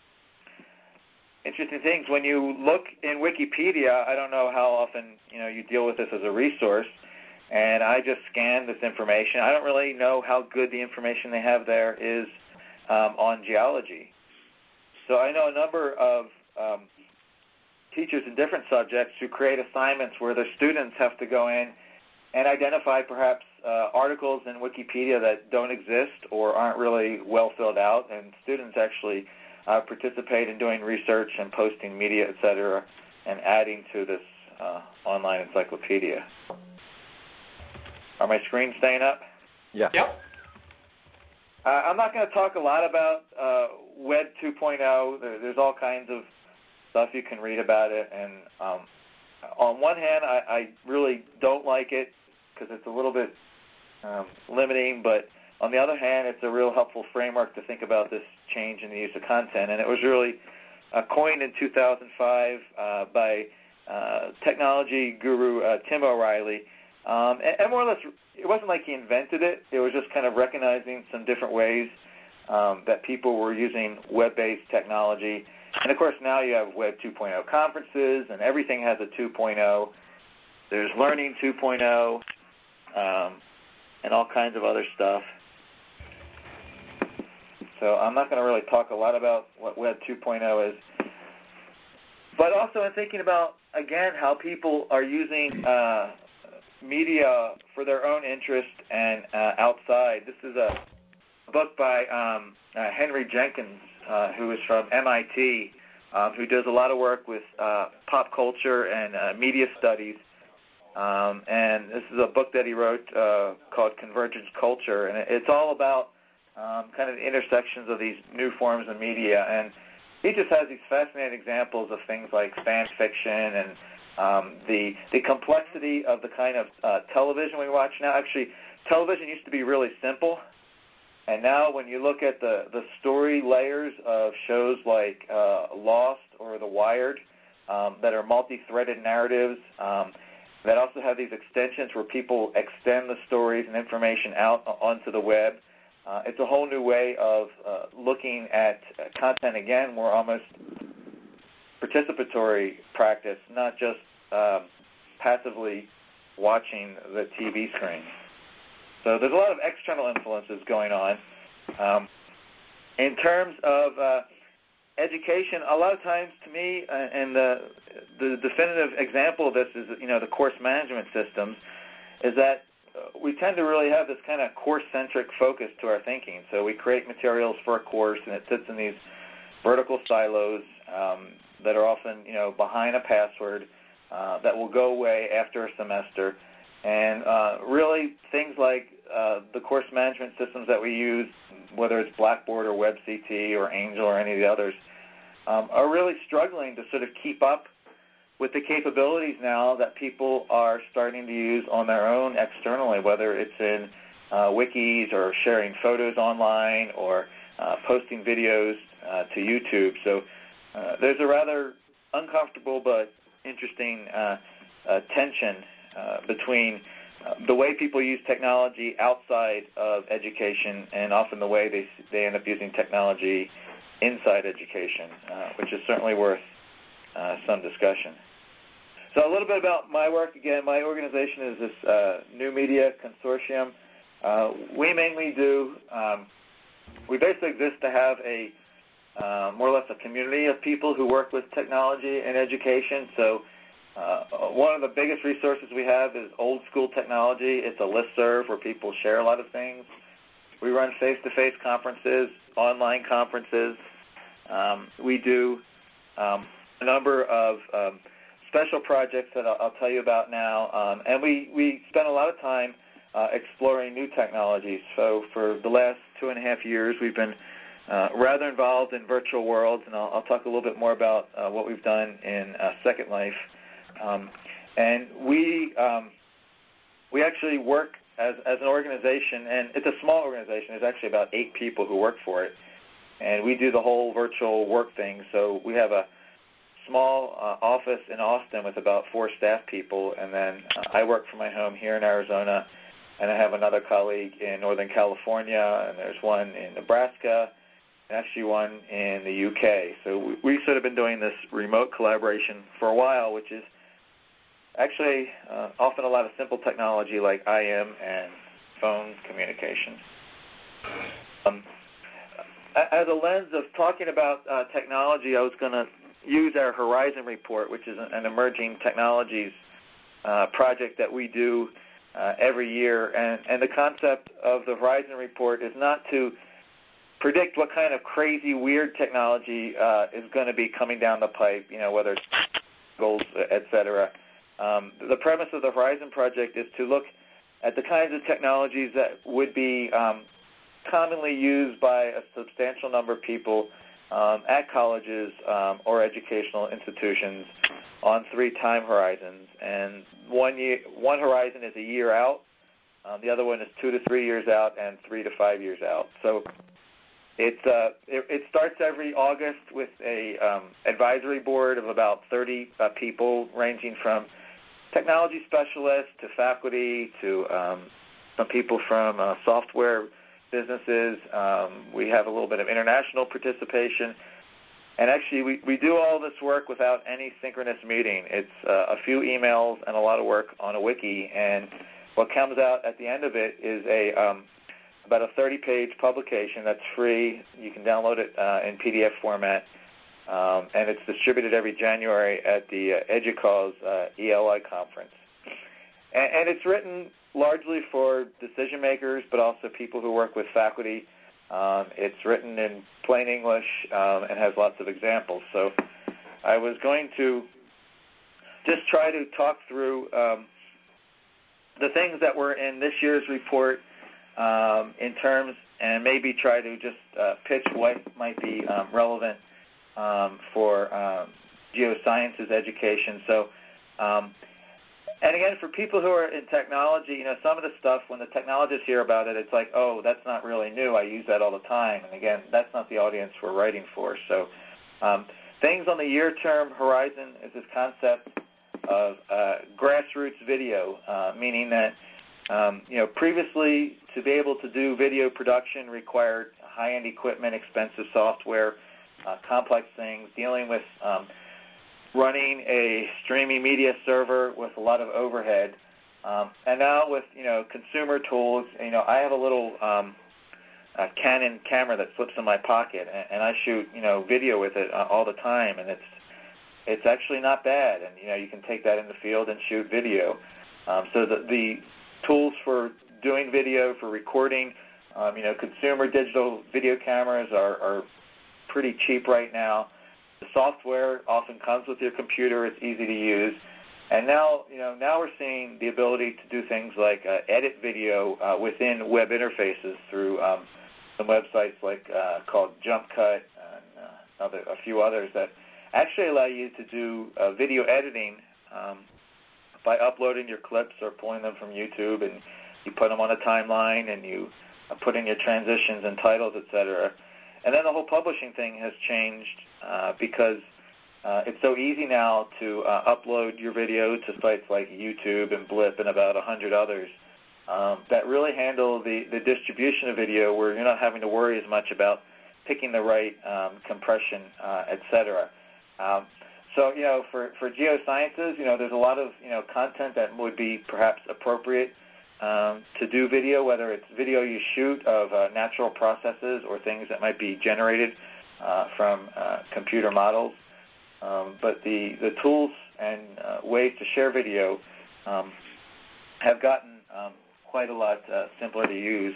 interesting things. When you look in Wikipedia, I don't know how often you deal with this as a resource, and I just scan this information. I don't really know how good the information they have there is on geology. So I know a number of teachers in different subjects who create assignments where their students have to go in and identify perhaps articles in Wikipedia that don't exist or aren't really well filled out, and students actually participate in doing research and posting media, etc., and adding to this online encyclopedia. Are my screens staying up? Yeah. Yep. I'm not going to talk a lot about Web 2.0. There's all kinds of stuff you can read about it, and on one hand, I really don't like it because it's a little bit limiting, but on the other hand, it's a real helpful framework to think about this change in the use of content, and it was really coined in 2005 by technology guru Tim O'Reilly. And more or less, it wasn't like he invented it. It was just kind of recognizing some different ways that people were using web-based technology. And, of course, now you have Web 2.0 conferences, and everything has a 2.0. There's Learning 2.0 and all kinds of other stuff. So I'm not going to really talk a lot about what Web 2.0 is. But also in thinking about, again, how people are using media for their own interest and outside. This is a book by Henry Jenkins, who is from MIT, who does a lot of work with pop culture and media studies. And this is a book that he wrote called Convergence Culture, and it's all about kind of the intersections of these new forms of media. And he just has these fascinating examples of things like fan fiction and the complexity of the kind of television we watch now. Actually, television used to be really simple, and now when you look at the story layers of shows like Lost or The Wired that are multi-threaded narratives, that also have these extensions where people extend the stories and information out onto the web. It's a whole new way of looking at content, again, more almost participatory practice, not just passively watching the TV screen. So there's a lot of external influences going on. In terms of education, a lot of times to me, and the definitive example of this is, the course management systems, is that we tend to really have this kind of course-centric focus to our thinking. So we create materials for a course, and it sits in these vertical silos that are often, behind a password that will go away after a semester. And really things like the course management systems that we use, whether it's Blackboard or WebCT or Angel or any of the others, are really struggling to sort of keep up with the capabilities now that people are starting to use on their own externally, whether it's in wikis or sharing photos online or posting videos to YouTube. So there's a rather uncomfortable but interesting tension between the way people use technology outside of education and often the way they end up using technology inside education, which is certainly worth some discussion. So a little bit about my work. Again, my organization is this New Media Consortium. We mainly we basically exist to have a more or less a community of people who work with technology and education. So one of the biggest resources we have is Old School Technology. It's a listserv where people share a lot of things. We run face-to-face conferences, online conferences. We do a number of special projects that I'll tell you about now. And we spend a lot of time exploring new technologies. So for the last 2.5 years, we've been rather involved in virtual worlds, and I'll talk a little bit more about what we've done in Second Life. And we actually work as an organization, and it's a small organization. There's actually about 8 people who work for it, and we do the whole virtual work thing. So we have a small office in Austin with about 4 staff people, and then I work from my home here in Arizona, and I have another colleague in Northern California, and there's one in Nebraska, and actually one in the UK. So we've sort of been doing this remote collaboration for a while, which is actually often a lot of simple technology like IM and phone communication. As a lens of talking about technology, I was going to use our Horizon Report, which is an emerging technologies project that we do every year. And the concept of the Horizon Report is not to predict what kind of crazy, weird technology is going to be coming down the pipe, whether it's goals, et cetera. The premise of the Horizon Project is to look at the kinds of technologies that would be commonly used by a substantial number of people at colleges or educational institutions on 3 time horizons. And one horizon is a year out, the other one is 2 to 3 years out, and 3 to 5 years out. So It starts every August with a advisory board of about 30 people, ranging from technology specialists to faculty to some people from software businesses. We have a little bit of international participation. And actually, we do all this work without any synchronous meeting. It's a few emails and a lot of work on a wiki. And what comes out at the end of it is about a 30-page publication that's free. You can download it in PDF format. And it's distributed every January at the EDUCAUSE ELI conference. And it's written largely for decision makers, but also people who work with faculty. It's written in plain English and has lots of examples. So I was going to just try to talk through the things that were in this year's report in terms, and maybe try to just pitch what might be relevant for geosciences education. So, and again, for people who are in technology, some of the stuff, when the technologists hear about it, it's like, oh, that's not really new. I use that all the time. And again, that's not the audience we're writing for. So things on the year-term horizon is this concept of grassroots video, meaning that, previously to be able to do video production required high-end equipment, expensive software, complex things, dealing with running a streaming media server with a lot of overhead. And now with, consumer tools, I have a little Canon camera that flips in my pocket, and I shoot, video with it all the time, and it's actually not bad. And, you can take that in the field and shoot video. So the tools for doing video, for recording, consumer digital video cameras are pretty cheap right now. The software often comes with your computer. It's easy to use. And now we're seeing the ability to do things like edit video within web interfaces through some websites like called JumpCut and a few others that actually allow you to do video editing by uploading your clips or pulling them from YouTube, and you put them on a timeline, and you put in your transitions and titles, etc. And then the whole publishing thing has changed because it's so easy now to upload your video to sites like YouTube and Blip and about 100 others that really handle the distribution of video, where you're not having to worry as much about picking the right compression, etc. So, for geosciences, there's a lot of, content that would be perhaps appropriate to do video, whether it's video you shoot of natural processes or things that might be generated from computer models. But the tools and ways to share video have gotten quite a lot simpler to use.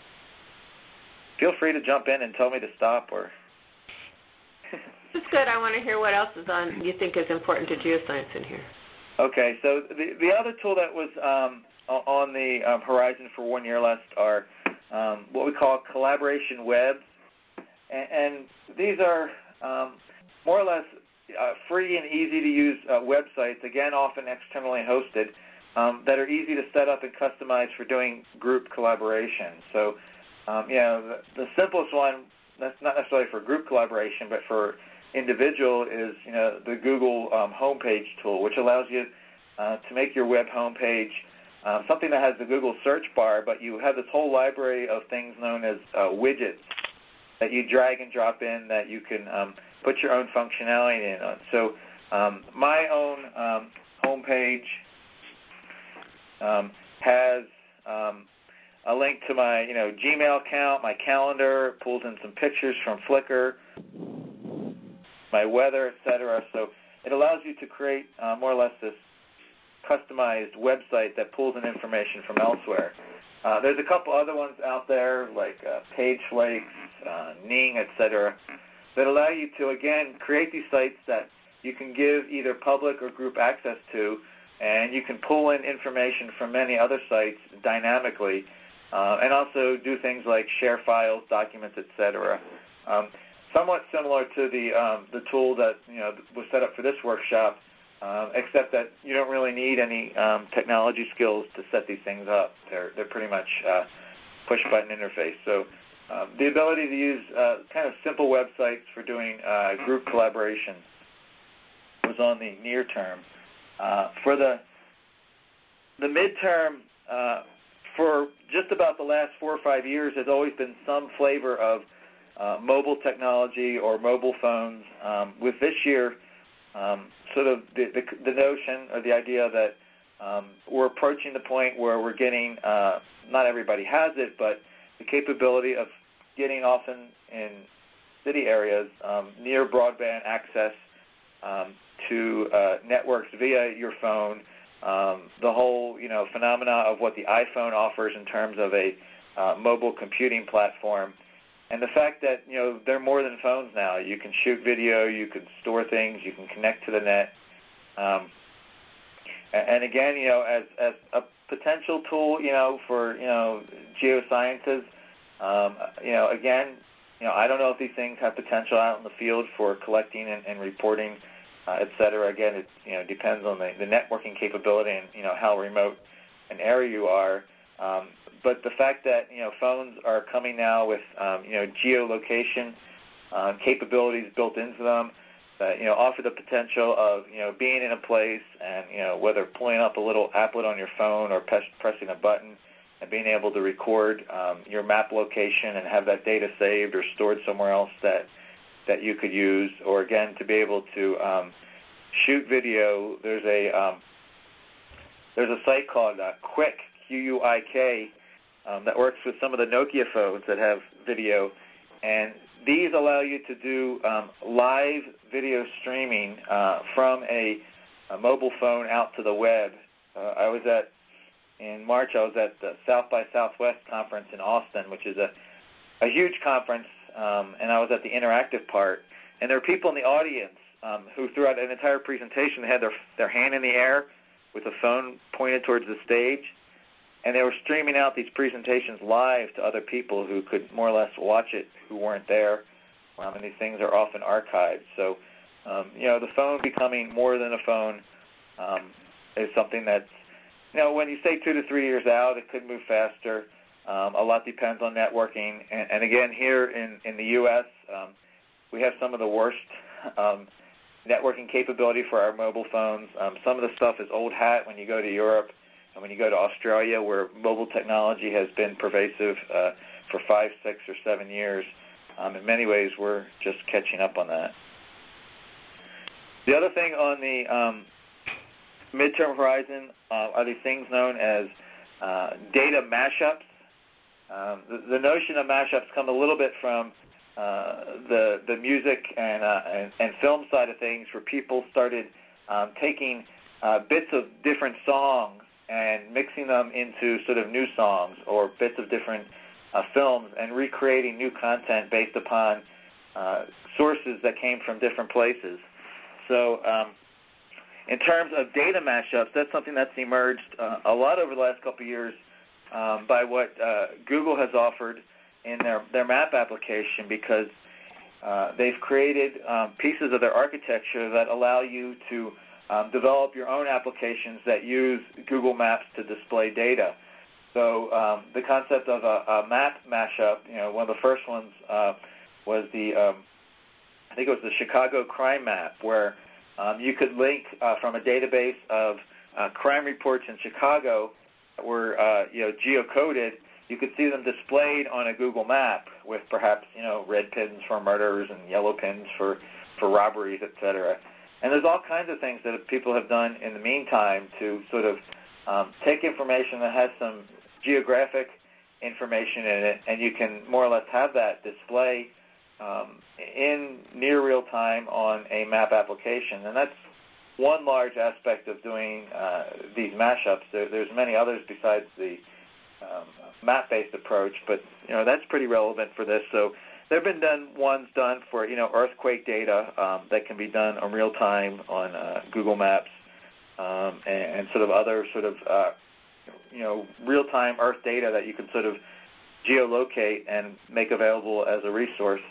Feel free to jump in and tell me to stop. Or It's good. I want to hear what else is on you think is important to geoscience in here. Okay, so the other tool that was on the horizon for 1 year left are what we call collaboration webs. And these are more or less free and easy to use websites, again, often externally hosted, that are easy to set up and customize for doing group collaboration. So, the simplest one, that's not necessarily for group collaboration, but for individual is, the Google homepage tool, which allows you to make your web homepage something that has the Google search bar, but you have this whole library of things known as widgets that you drag and drop in that you can put your own functionality in on. So my own homepage has a link to my Gmail account, my calendar, pulls in some pictures from Flickr, my weather, etc. So it allows you to create more or less this customized website that pulls in information from elsewhere. There's a couple other ones out there like PageFlakes, Ning, etc., that allow you to, again, create these sites that you can give either public or group access to, and you can pull in information from many other sites dynamically, and also do things like share files, documents, etc. Somewhat similar to the tool that was set up for this workshop, except that you don't really need any technology skills to set these things up. They're pretty much push-button interface. So the ability to use kind of simple websites for doing group collaboration was on the near term. For the midterm, for just about the last 4 or 5 years, there's always been some flavor of mobile technology or mobile phones. With this year, sort of the notion or the idea that we're approaching the point where we're getting, not everybody has it, but the capability of getting often in city areas near broadband access to networks via your phone. The whole, phenomena of what the iPhone offers in terms of a mobile computing platform, and the fact that they're more than phones now. You can shoot video, you can store things, you can connect to the net, and again, as a potential tool, for geosciences. Again, I don't know if these things have potential out in the field for collecting and reporting, et cetera. Again, it depends on the networking capability and how remote an area you are. But the fact that phones are coming now with geolocation capabilities built into them that offer the potential of being in a place and whether pulling up a little applet on your phone or pressing a button and being able to record your map location and have that data saved or stored somewhere else that you could use, or again to be able to shoot video. There's a site called Quick, Q-U-I-K, that works with some of the Nokia phones that have video, and these allow you to do live video streaming from a mobile phone out to the web. In March, I was at the South by Southwest conference in Austin, which is a huge conference, and I was at the interactive part, and there were people in the audience who throughout an entire presentation had their hand in the air with a phone pointed towards the stage, and they were streaming out these presentations live to other people who could more or less watch it who weren't there, and these things are often archived. So, the phone becoming more than a phone is something that's, when you say 2 to 3 years out, it could move faster. A lot depends on networking. And again, here in the U.S., we have some of the worst networking capability for our mobile phones. Some of the stuff is old hat when you go to Europe and when you go to Australia, where mobile technology has been pervasive for 5, 6, or 7 years. In many ways, we're just catching up on that. The other thing on the midterm horizon are these things known as data mashups. The notion of mashups come a little bit from the music and film side of things, where people started taking bits of different songs and mixing them into sort of new songs, or bits of different films, and recreating new content based upon sources that came from different places. So in terms of data mashups, that's something that's emerged a lot over the last couple of years by what Google has offered in their map application, because they've created pieces of their architecture that allow you to develop your own applications that use Google Maps to display data. So the concept of a map mashup, one of the first ones was I think it was the Chicago crime map, where you could link from a database of crime reports in Chicago that were geocoded. You could see them displayed on a Google map with perhaps red pins for murders and yellow pins for robberies, etc. And there's all kinds of things that people have done in the meantime to sort of take information that has some geographic information in it, and you can more or less have that display in near real time on a map application. And that's one large aspect of doing these mashups. There's many others besides the map-based approach, but that's pretty relevant for this. So there have been ones done for earthquake data that can be done in real time on Google Maps, and sort of other sort of real-time Earth data that you can sort of geolocate and make available as a resource.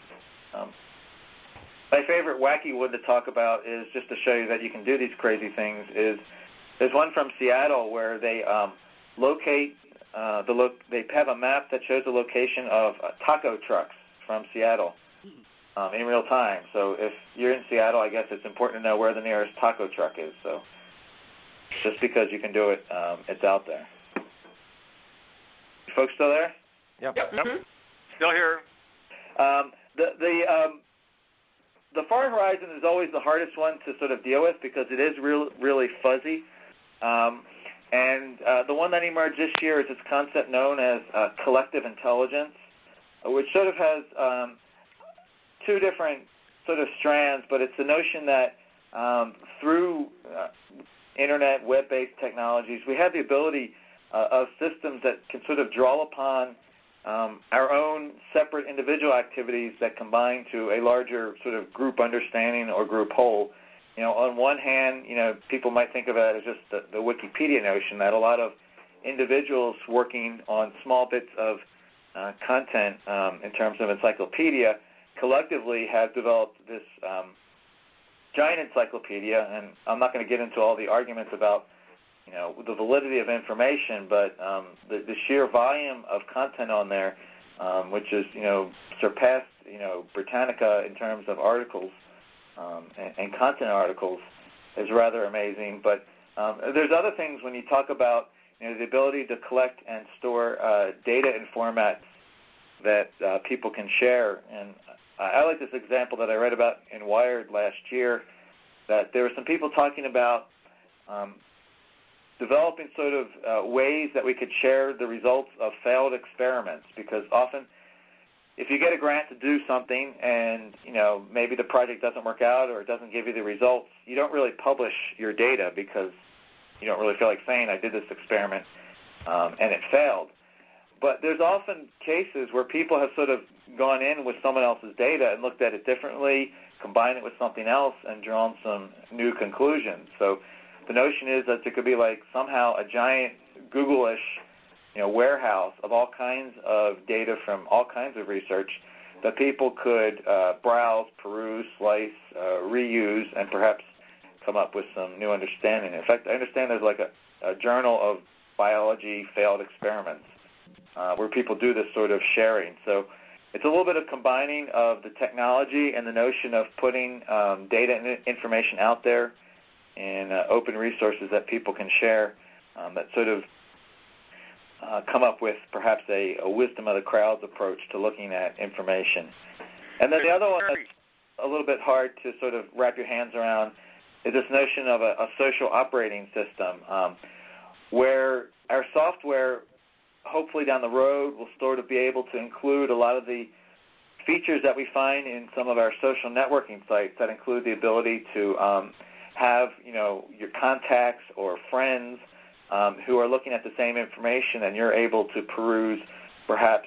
My favorite wacky one to talk about is, just to show you that you can do these crazy things, is there's one from Seattle where they locate they have a map that shows the location of taco trucks from Seattle in real time. So if you're in Seattle, I guess it's important to know where the nearest taco truck is. So just because you can do it, it's out there. You folks still there? Yep. Mm-hmm. Still here. The far horizon is always the hardest one to sort of deal with because it is really fuzzy. And the one that emerged this year is this concept known as collective intelligence, which sort of has two different sort of strands, but it's the notion that through Internet, web-based technologies, we have the ability of systems that can sort of draw upon our own separate individual activities that combine to a larger sort of group understanding or group whole. You know, on one hand, you know, people might think of it as just the Wikipedia notion that a lot of individuals working on small bits of content in terms of encyclopedia collectively have developed this giant encyclopedia. And I'm not going to get into all the arguments about, you know, the validity of information, but the sheer volume of content on there, which is, you know, surpassed, you know, Britannica in terms of articles and content articles, is rather amazing. But there's other things when you talk about, you know, the ability to collect and store data in formats that people can share. And I like this example that I read about in Wired last year, that there were some people talking about developing sort of ways that we could share the results of failed experiments, because often if you get a grant to do something and, you know, maybe the project doesn't work out or it doesn't give you the results, you don't really publish your data because you don't really feel like saying, I did this experiment and it failed. But there's often cases where people have sort of gone in with someone else's data and looked at it differently, combined it with something else, and drawn some new conclusions. So the notion is that there could be like somehow a giant Google-ish, you know, warehouse of all kinds of data from all kinds of research that people could browse, peruse, slice, reuse, and perhaps come up with some new understanding. In fact, I understand there's like a journal of biology failed experiments where people do this sort of sharing. So it's a little bit of combining of the technology and the notion of putting data and information out there in open resources that people can share that sort of come up with perhaps a wisdom of the crowds approach to looking at information. And then the other one that's a little bit hard to sort of wrap your hands around is this notion of a social operating system where our software, hopefully down the road, will sort of be able to include a lot of the features that we find in some of our social networking sites that include the ability to have, you know, your contacts or friends who are looking at the same information, and you're able to peruse perhaps,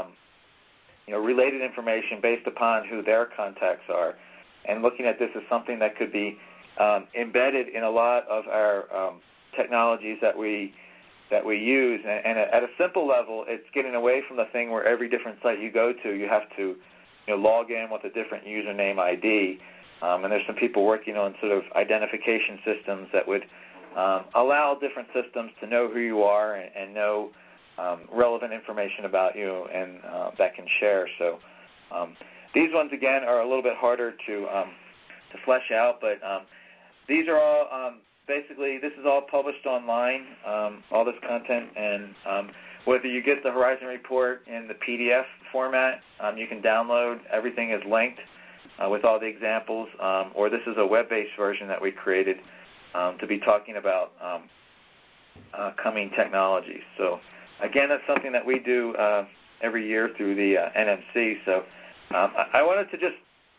you know, related information based upon who their contacts are. And looking at this as something that could be embedded in a lot of our technologies that we use. And at a simple level, it's getting away from the thing where every different site you go to, you have to, you know, log in with a different username ID. And there's some people working on sort of identification systems that would allow different systems to know who you are and know relevant information about you, and that can share. So these ones, again, are a little bit harder to flesh out, but these are all basically, this is all published online, all this content, and whether you get the Horizon Report in the PDF format, you can download, everything is linked with all the examples, or this is a web-based version that we created to be talking about coming technologies. So again, that's something that we do every year through the NMC. So I wanted to just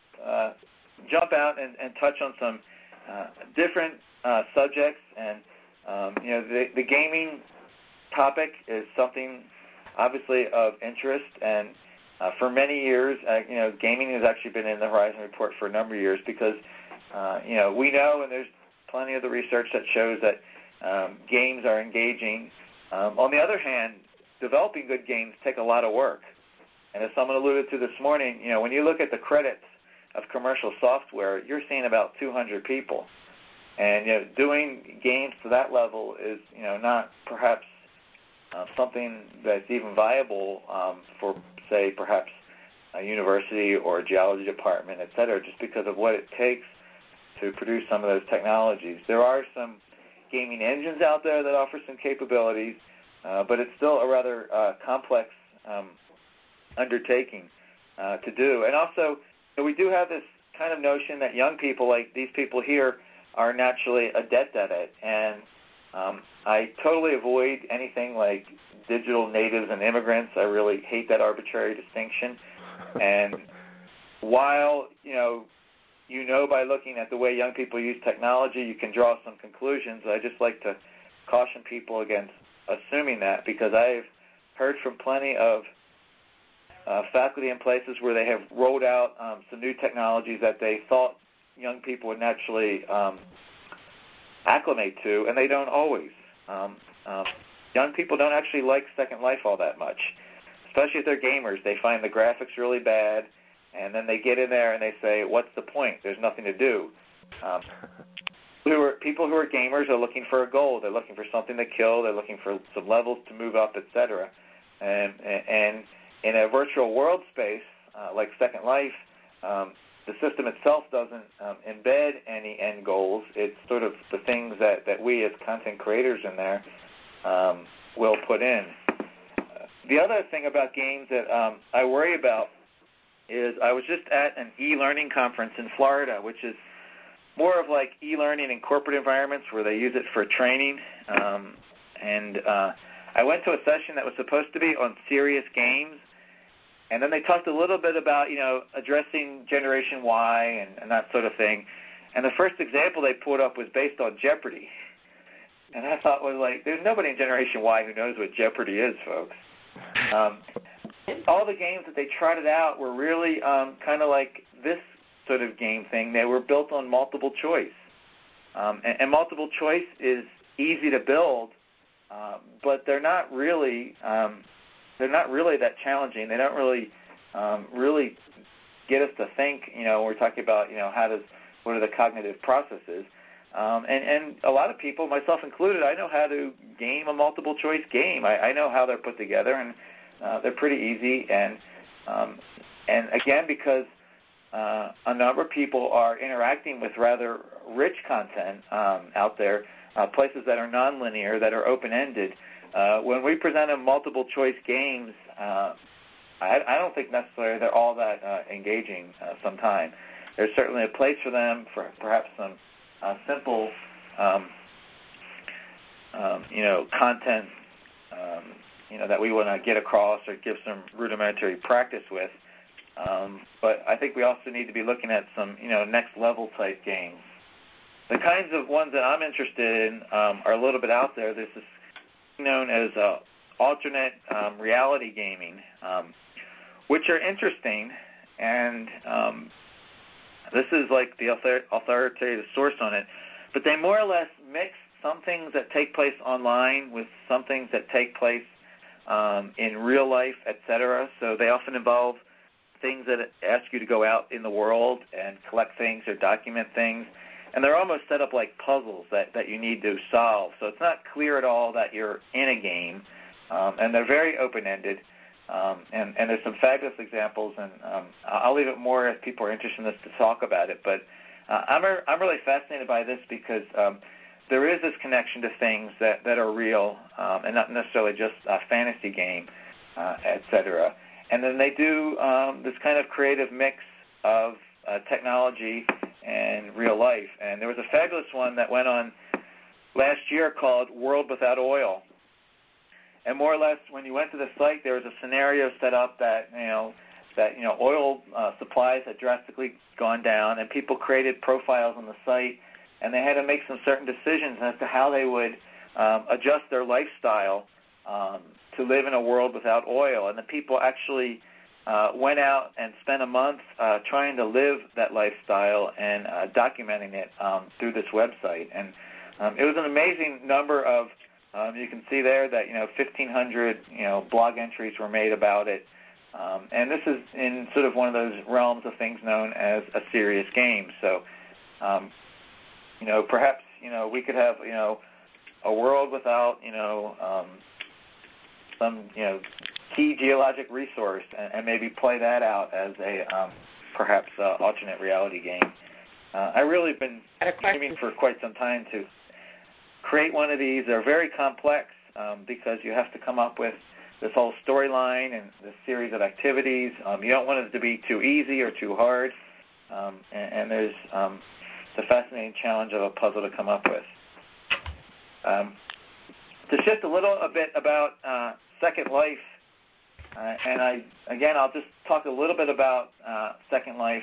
jump out and touch on some different subjects, and you know, the gaming topic is something obviously of interest, and for many years, you know, gaming has actually been in the Horizon Report for a number of years because you know, we know, and there's plenty of the research that shows that games are engaging. On the other hand, developing good games take a lot of work, and as someone alluded to this morning, you know, when you look at the credits of commercial software, you're seeing about 200 people. And, you know, doing games to that level is, you know, not perhaps something that's even viable for, say, perhaps a university or a geology department, et cetera, just because of what it takes to produce some of those technologies. There are some gaming engines out there that offer some capabilities, but it's still a rather complex undertaking to do. And also, we do have this kind of notion that young people, like these people here, are naturally adept at it. And I totally avoid anything like digital natives and immigrants. I really hate that arbitrary distinction. And while, you know by looking at the way young people use technology, you can draw some conclusions, I just like to caution people against assuming that, because I've heard from plenty of faculty in places where they have rolled out some new technologies that they thought young people would naturally acclimate to, and they don't always. Young people don't actually like Second Life all that much, especially if they're gamers. They find the graphics really bad, and then they get in there and they say, what's the point? There's nothing to do. People who are gamers are looking for a goal. They're looking for something to kill. They're looking for some levels to move up, etc. And in a virtual world space like Second Life, the system itself doesn't embed any end goals. It's sort of the things that we as content creators in there will put in. The other thing about games that I worry about is I was just at an e-learning conference in Florida, which is more of like e-learning in corporate environments where they use it for training. And I went to a session that was supposed to be on serious games, and then they talked a little bit about, addressing Generation Y and that sort of thing. And the first example they put up was based on Jeopardy. And I thought, there's nobody in Generation Y who knows what Jeopardy is, folks. All the games that they trotted out were really kind of like this sort of game thing. They were built on multiple choice. And multiple choice is easy to build, but they're not really that challenging. They don't really get us to think. We're talking about what are the cognitive processes. And a lot of people, myself included, I know how to game a multiple choice game. I know how they're put together, and they're pretty easy. And again, because a number of people are interacting with rather rich content out there, places that are nonlinear, that are open-ended. When we present them multiple choice games, I don't think necessarily they're all that engaging sometimes. There's certainly a place for them for perhaps some simple, content, that we want to get across or give some rudimentary practice with. But I think we also need to be looking at some, next level type games. The kinds of ones that I'm interested in are a little bit out there. This is known as alternate reality gaming, which are interesting, and this is like the authoritative source on it, but they more or less mix some things that take place online with some things that take place in real life, etc. So they often involve things that ask you to go out in the world and collect things or document things, and they're almost set up like puzzles that you need to solve. So it's not clear at all that you're in a game, and they're very open-ended. And there's some fabulous examples, and I'll leave it more if people are interested in this to talk about it. But I'm really fascinated by this because there is this connection to things that are real and not necessarily just a fantasy game, et cetera. And then they do this kind of creative mix of technology and real life. And there was a fabulous one that went on last year called World Without Oil. And more or less, when you went to the site, there was a scenario set up that oil supplies had drastically gone down, and people created profiles on the site, and they had to make some certain decisions as to how they would adjust their lifestyle to live in a world without oil. And the people actually went out and spent a month trying to live that lifestyle and documenting it through this website. And it was an amazing number of. You can see there that 1,500 blog entries were made about it, and this is in sort of one of those realms of things known as a serious game. So, perhaps we could have a world without some key geologic resource and maybe play that out as a perhaps alternate reality game. I really been aiming for quite some time to create one of these. They're very complex because you have to come up with this whole storyline and this series of activities. You don't want it to be too easy or too hard, and there's the fascinating challenge of a puzzle to come up with. To shift a bit about Second Life, and I'll just talk a little bit about Second Life.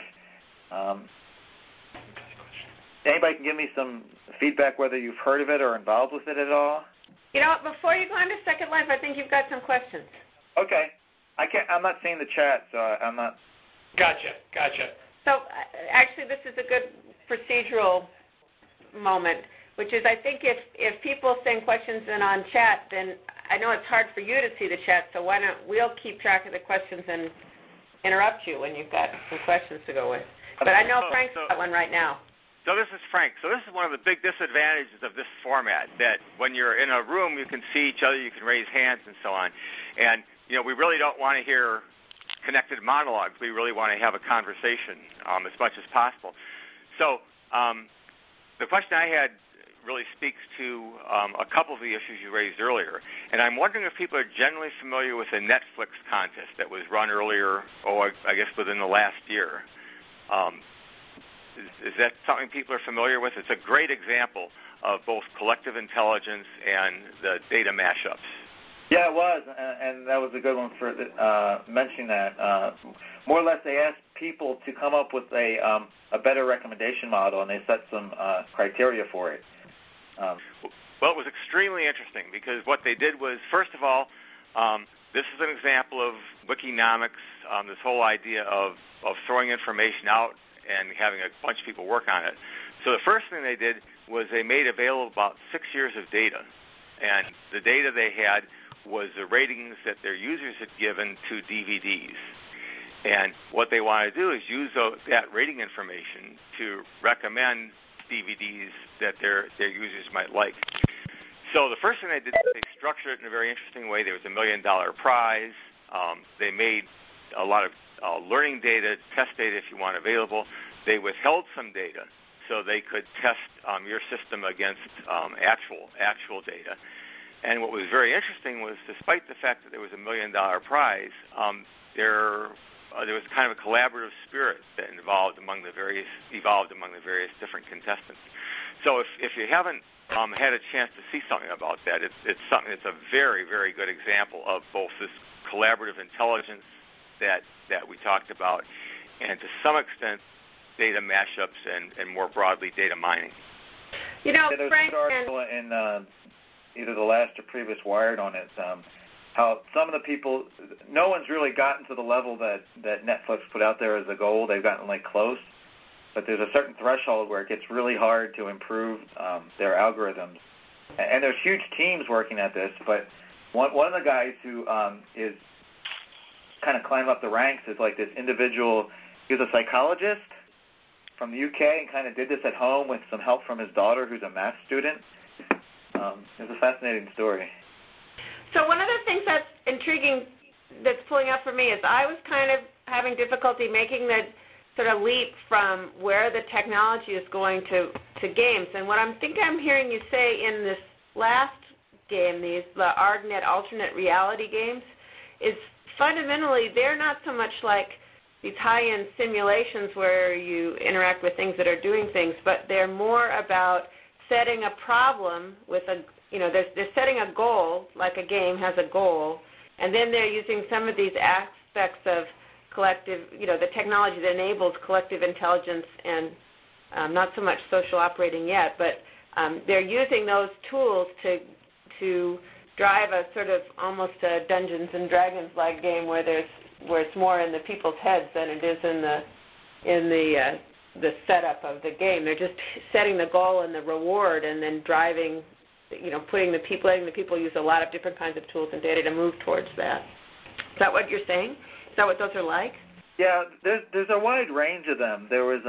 Anybody can give me some feedback whether you've heard of it or involved with it at all? Before you go on to Second Life, I think you've got some questions. Okay. I'm not seeing the chat, so I'm not. Gotcha. So actually, this is a good procedural moment, which is I think if people send questions in on chat, then I know it's hard for you to see the chat, so why don't we'll keep track of the questions and interrupt you when you've got some questions to go with. But I know Frank's got one right now. So this is Frank. So this is one of the big disadvantages of this format, that when you're in a room, you can see each other, you can raise hands and so on. And, we really don't want to hear connected monologues. We really want to have a conversation as much as possible. So the question I had really speaks to a couple of the issues you raised earlier. And I'm wondering if people are generally familiar with the Netflix contest that was run earlier, I guess within the last year. Is that something people are familiar with? It's a great example of both collective intelligence and the data mashups. Yeah, it was, and that was a good one for mentioning that. More or less, they asked people to come up with a better recommendation model, and they set some criteria for it. Well, it was extremely interesting because what they did was, first of all, this is an example of Wikinomics, this whole idea of throwing information out and having a bunch of people work on it. So the first thing they did was they made available about 6 years of data. And the data they had was the ratings that their users had given to DVDs. And what they want to do is use that rating information to recommend DVDs that their users might like. So the first thing they did was they structured it in a very interesting way. There was $1 million prize. They made a lot of learning data, test data if you want available. They withheld some data so they could test your system against actual data. And what was very interesting was, despite the fact that there was $1 million prize, there was kind of a collaborative spirit that evolved among the various different contestants. So if you haven't had a chance to see something about that, it's something that's a very, very good example of both this collaborative intelligence that we talked about, and to some extent, data mashups and more broadly, data mining. There's an article in either the last or previous Wired on it, how some of the people, no one's really gotten to the level that Netflix put out there as a goal. They've gotten close, but there's a certain threshold where it gets really hard to improve their algorithms. And there's huge teams working at this, but one of the guys who is kind of climbing up the ranks is this individual. He was a psychologist from the UK and kind of did this at home with some help from his daughter, who's a math student. It's a fascinating story. So one of the things that's intriguing, that's pulling up for me, is I was kind of having difficulty making the sort of leap from where the technology is going to games. And what I'm hearing you say in this last game, the ArgNet alternate reality games, is fundamentally they're not so much like these high-end simulations where you interact with things that are doing things, but they're more about setting a problem with they're setting a goal, like a game has a goal, and then they're using some of these aspects of collective, the technology that enables collective intelligence and not so much social operating yet, but they're using those tools to drive a sort of almost a Dungeons and Dragons-like game where it's more in the people's heads than it is in the setup of the game. They're just setting the goal and the reward, and then driving, letting the people use a lot of different kinds of tools and data to move towards that. Is that what you're saying? Is that what those are like? Yeah, there's a wide range of them. There was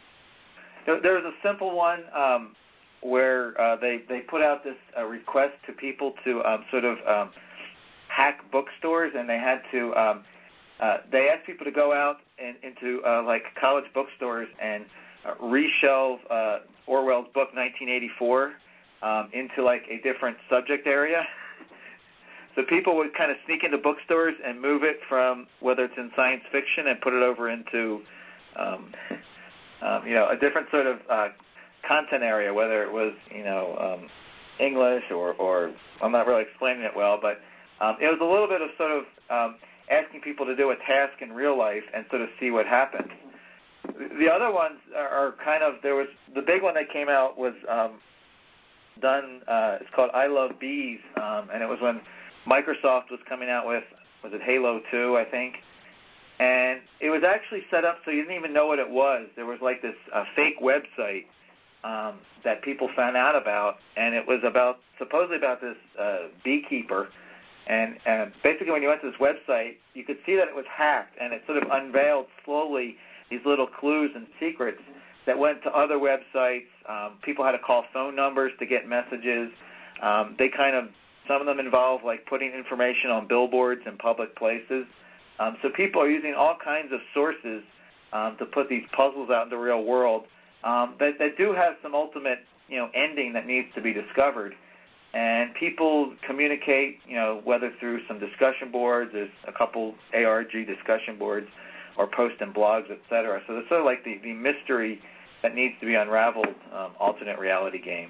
a simple one where they put out this request to people to hack bookstores, and they had to they asked people to go out into like college bookstores and reshelve Orwell's book 1984 into like a different subject area. So people would kind of sneak into bookstores and move it from whether it's in science fiction and put it over into a different sort of content area, whether it was English or I'm not really explaining it well, but it was a little bit of sort of asking people to do a task in real life and sort of see what happened. The other ones are kind of, there was the big one that came out was done. It's called I Love Bees, and it was when Microsoft was coming out with, was it Halo 2, I think? And it was actually set up so you didn't even know what it was. There was like this fake website that people found out about, and it was supposedly about this beekeeper. And basically when you went to this website, you could see that it was hacked, and it sort of unveiled slowly these little clues and secrets that went to other websites. People had to call phone numbers to get messages. Some of them involve like putting information on billboards in public places. So people are using all kinds of sources to put these puzzles out in the real world that do have some ultimate ending that needs to be discovered. And people communicate, whether through some discussion boards, there's a couple ARG discussion boards, or post in blogs, etc. So it's sort of like the mystery that needs to be unraveled, alternate reality game.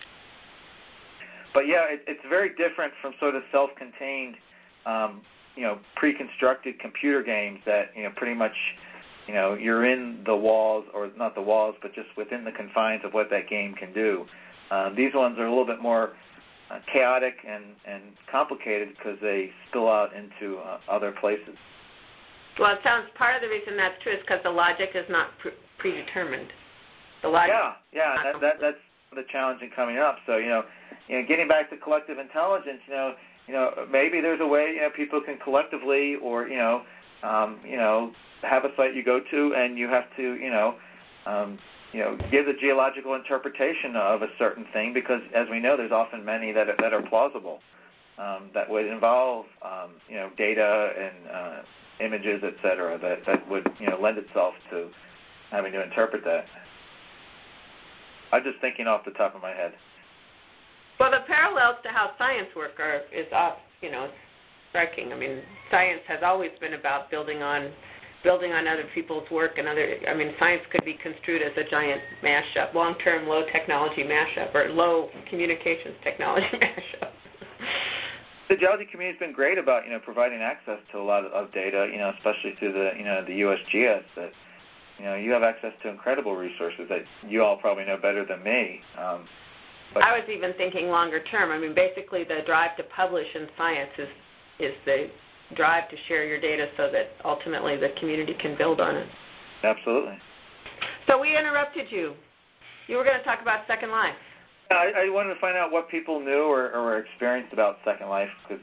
But yeah, it's very different from sort of self-contained, pre-constructed computer games that pretty much, you're in the walls, or not the walls, but just within the confines of what that game can do. These ones are a little bit more chaotic and complicated because they spill out into other places. Well, it sounds part of the reason that's true is because the logic is not predetermined. The logic. Yeah, that's the challenge in coming up. So getting back to collective intelligence, maybe there's a way people can collectively, or have a site you go to and you have to give the geological interpretation of a certain thing, because as we know, there's often many that are plausible that would involve data and images, etc. That would lend itself to having to interpret that. I'm just thinking off the top of my head. Well, the parallels to how science works is striking. I mean, science has always been about building on other people's work, and science could be construed as a giant mashup, long-term, low-technology mashup, or low communications technology mashup. The geology community has been great about providing access to a lot of data, especially through the USGS. That you have access to incredible resources that you all probably know better than me. But I was even thinking longer term. I mean, basically, the drive to publish in science is the drive to share your data so that ultimately the community can build on it. Absolutely. So we interrupted you. You were going to talk about Second Life. I wanted to find out what people knew or experienced about Second Life, because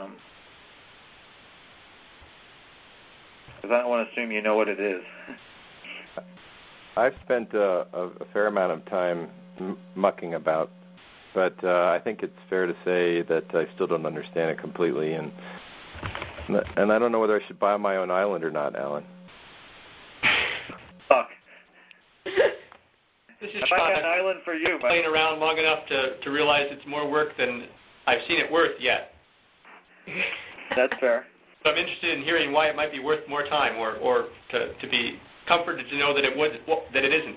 I don't want to assume you know what it is. I've spent a fair amount of time mucking about, but I think it's fair to say that I still don't understand it completely, and I don't know whether I should buy my own island or not, Alan. Fuck. This is I got an island for you. Playing around long enough to realize it's more work than I've seen it worth yet. That's fair. But I'm interested in hearing why it might be worth more time, or to be comforted to know that it isn't.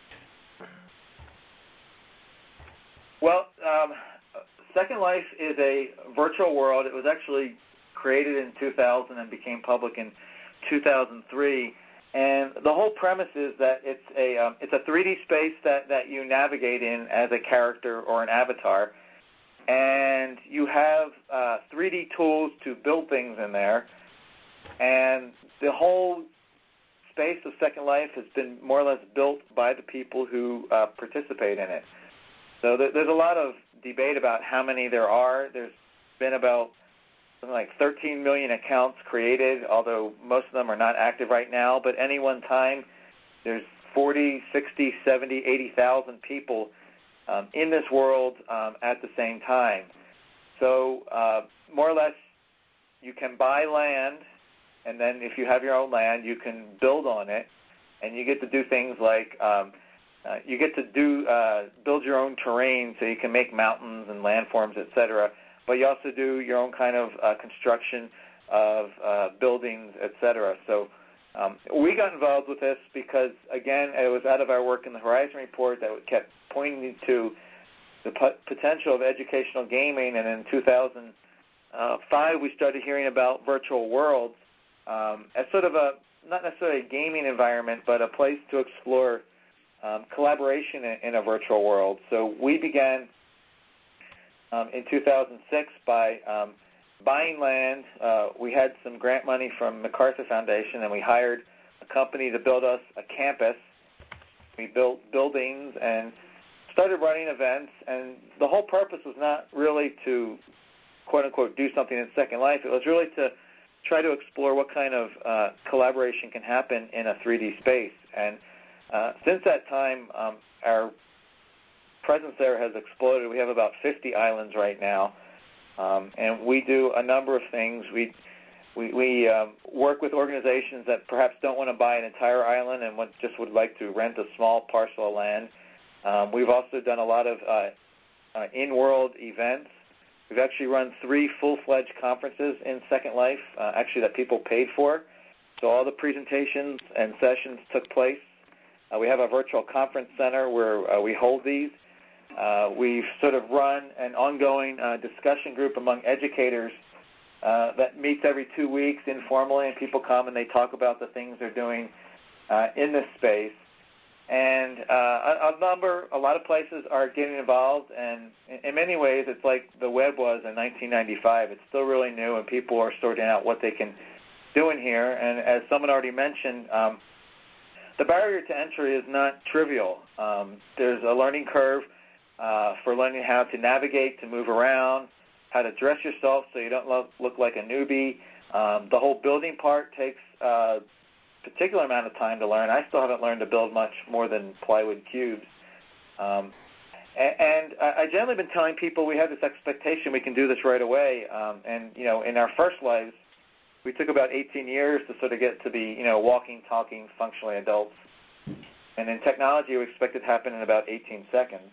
Well, Second Life is a virtual world. It was actually created in 2000 and became public in 2003. And the whole premise is that it's a 3D space that you navigate in as a character or an avatar, and you have 3D tools to build things in there. And the whole space of Second Life has been more or less built by the people who participate in it. So there's a lot of debate about how many there are. There's been about something like 13 million accounts created, although most of them are not active right now. But any one time, there's 40, 60, 70, 80,000 people in this world at the same time. So more or less, you can buy land, and then if you have your own land, you can build on it, and you get to do things like build your own terrain, so you can make mountains and landforms, etc. But you also do your own kind of construction of buildings, etc. So we got involved with this because, again, it was out of our work in the Horizon Report that kept pointing to the potential of educational gaming, and in 2005 we started hearing about virtual worlds as sort of not necessarily a gaming environment, but a place to explore collaboration in a virtual world. So we began in 2006 by buying land. We had some grant money from MacArthur Foundation, and we hired a company to build us a campus. We built buildings and started running events, and the whole purpose was not really to, quote-unquote, do something in Second Life. It was really to try to explore what kind of collaboration can happen in a 3D space. And since that time, our presence there has exploded. We have about 50 islands right now, and we do a number of things. We work with organizations that perhaps don't want to buy an entire island and just would like to rent a small parcel of land. We've also done a lot of in-world events. We've actually run 3 full-fledged conferences in Second Life, actually that people paid for. So all the presentations and sessions took place. We have a virtual conference center where we hold these. We've sort of run an ongoing discussion group among educators that meets every 2 weeks informally, and people come and they talk about the things they're doing in this space. And a lot of places are getting involved, and in many ways it's like the web was in 1995. It's still really new, and people are sorting out what they can do in here. And as someone already mentioned, the barrier to entry is not trivial. There's a learning curve for learning how to navigate, to move around, how to dress yourself so you don't look like a newbie. The whole building part takes particular amount of time to learn. I still haven't learned to build much more than plywood cubes. And I generally been telling people we have this expectation we can do this right away. And, in our first lives, we took about 18 years to sort of get to be, walking, talking, functionally adults. And in technology, we expect it to happen in about 18 seconds.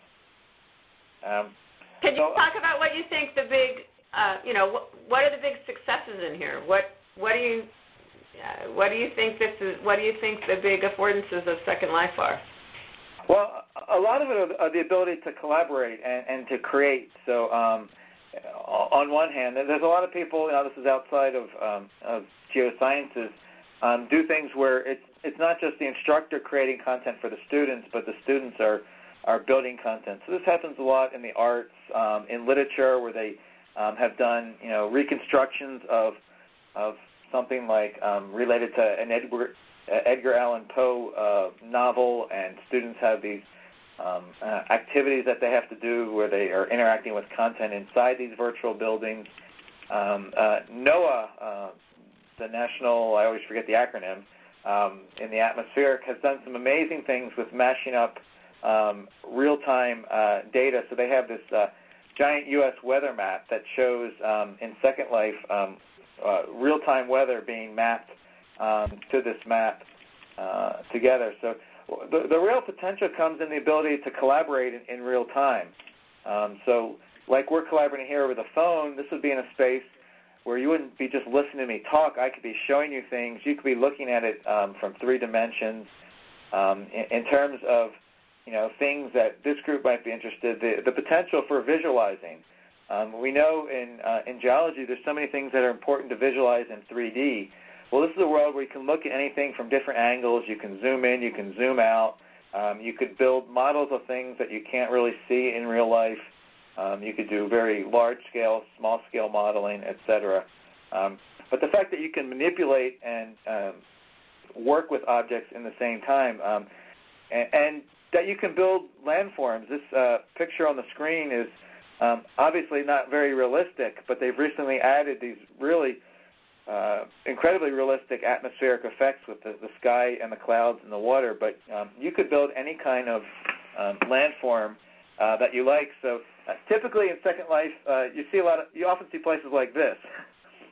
Can you talk about what you think the big, what are the big successes in here? What do you think this is? What do you think the big affordances of Second Life are? Well, a lot of it are the ability to collaborate and to create. So, on one hand, there's a lot of people. This is outside of geosciences. Do things where it's not just the instructor creating content for the students, but the students are building content. So this happens a lot in the arts, in literature, where they have done reconstructions of something like related to an Edgar Allan Poe novel, and students have these activities that they have to do where they are interacting with content inside these virtual buildings. NOAA, the national, I always forget the acronym, in the atmospheric, has done some amazing things with mashing up real-time data. So they have this giant U.S. weather map that shows in Second Life real-time weather being mapped to this map together. So the real potential comes in the ability to collaborate in real time. So like we're collaborating here over the phone, this would be in a space where you wouldn't be just listening to me talk. I could be showing you things. You could be looking at it from 3 dimensions in terms of things that this group might be interested in. The potential for visualizing. We know in geology there's so many things that are important to visualize in 3D. Well, this is a world where you can look at anything from different angles. You can zoom in, you can zoom out. You could build models of things that you can't really see in real life. You could do very large-scale, small-scale modeling, etc. But the fact that you can manipulate and work with objects in the same time, and that you can build landforms. This picture on the screen is obviously not very realistic, but they've recently added these really incredibly realistic atmospheric effects with the sky and the clouds and the water. But you could build any kind of landform that you like. So typically in Second Life, you often see places like this.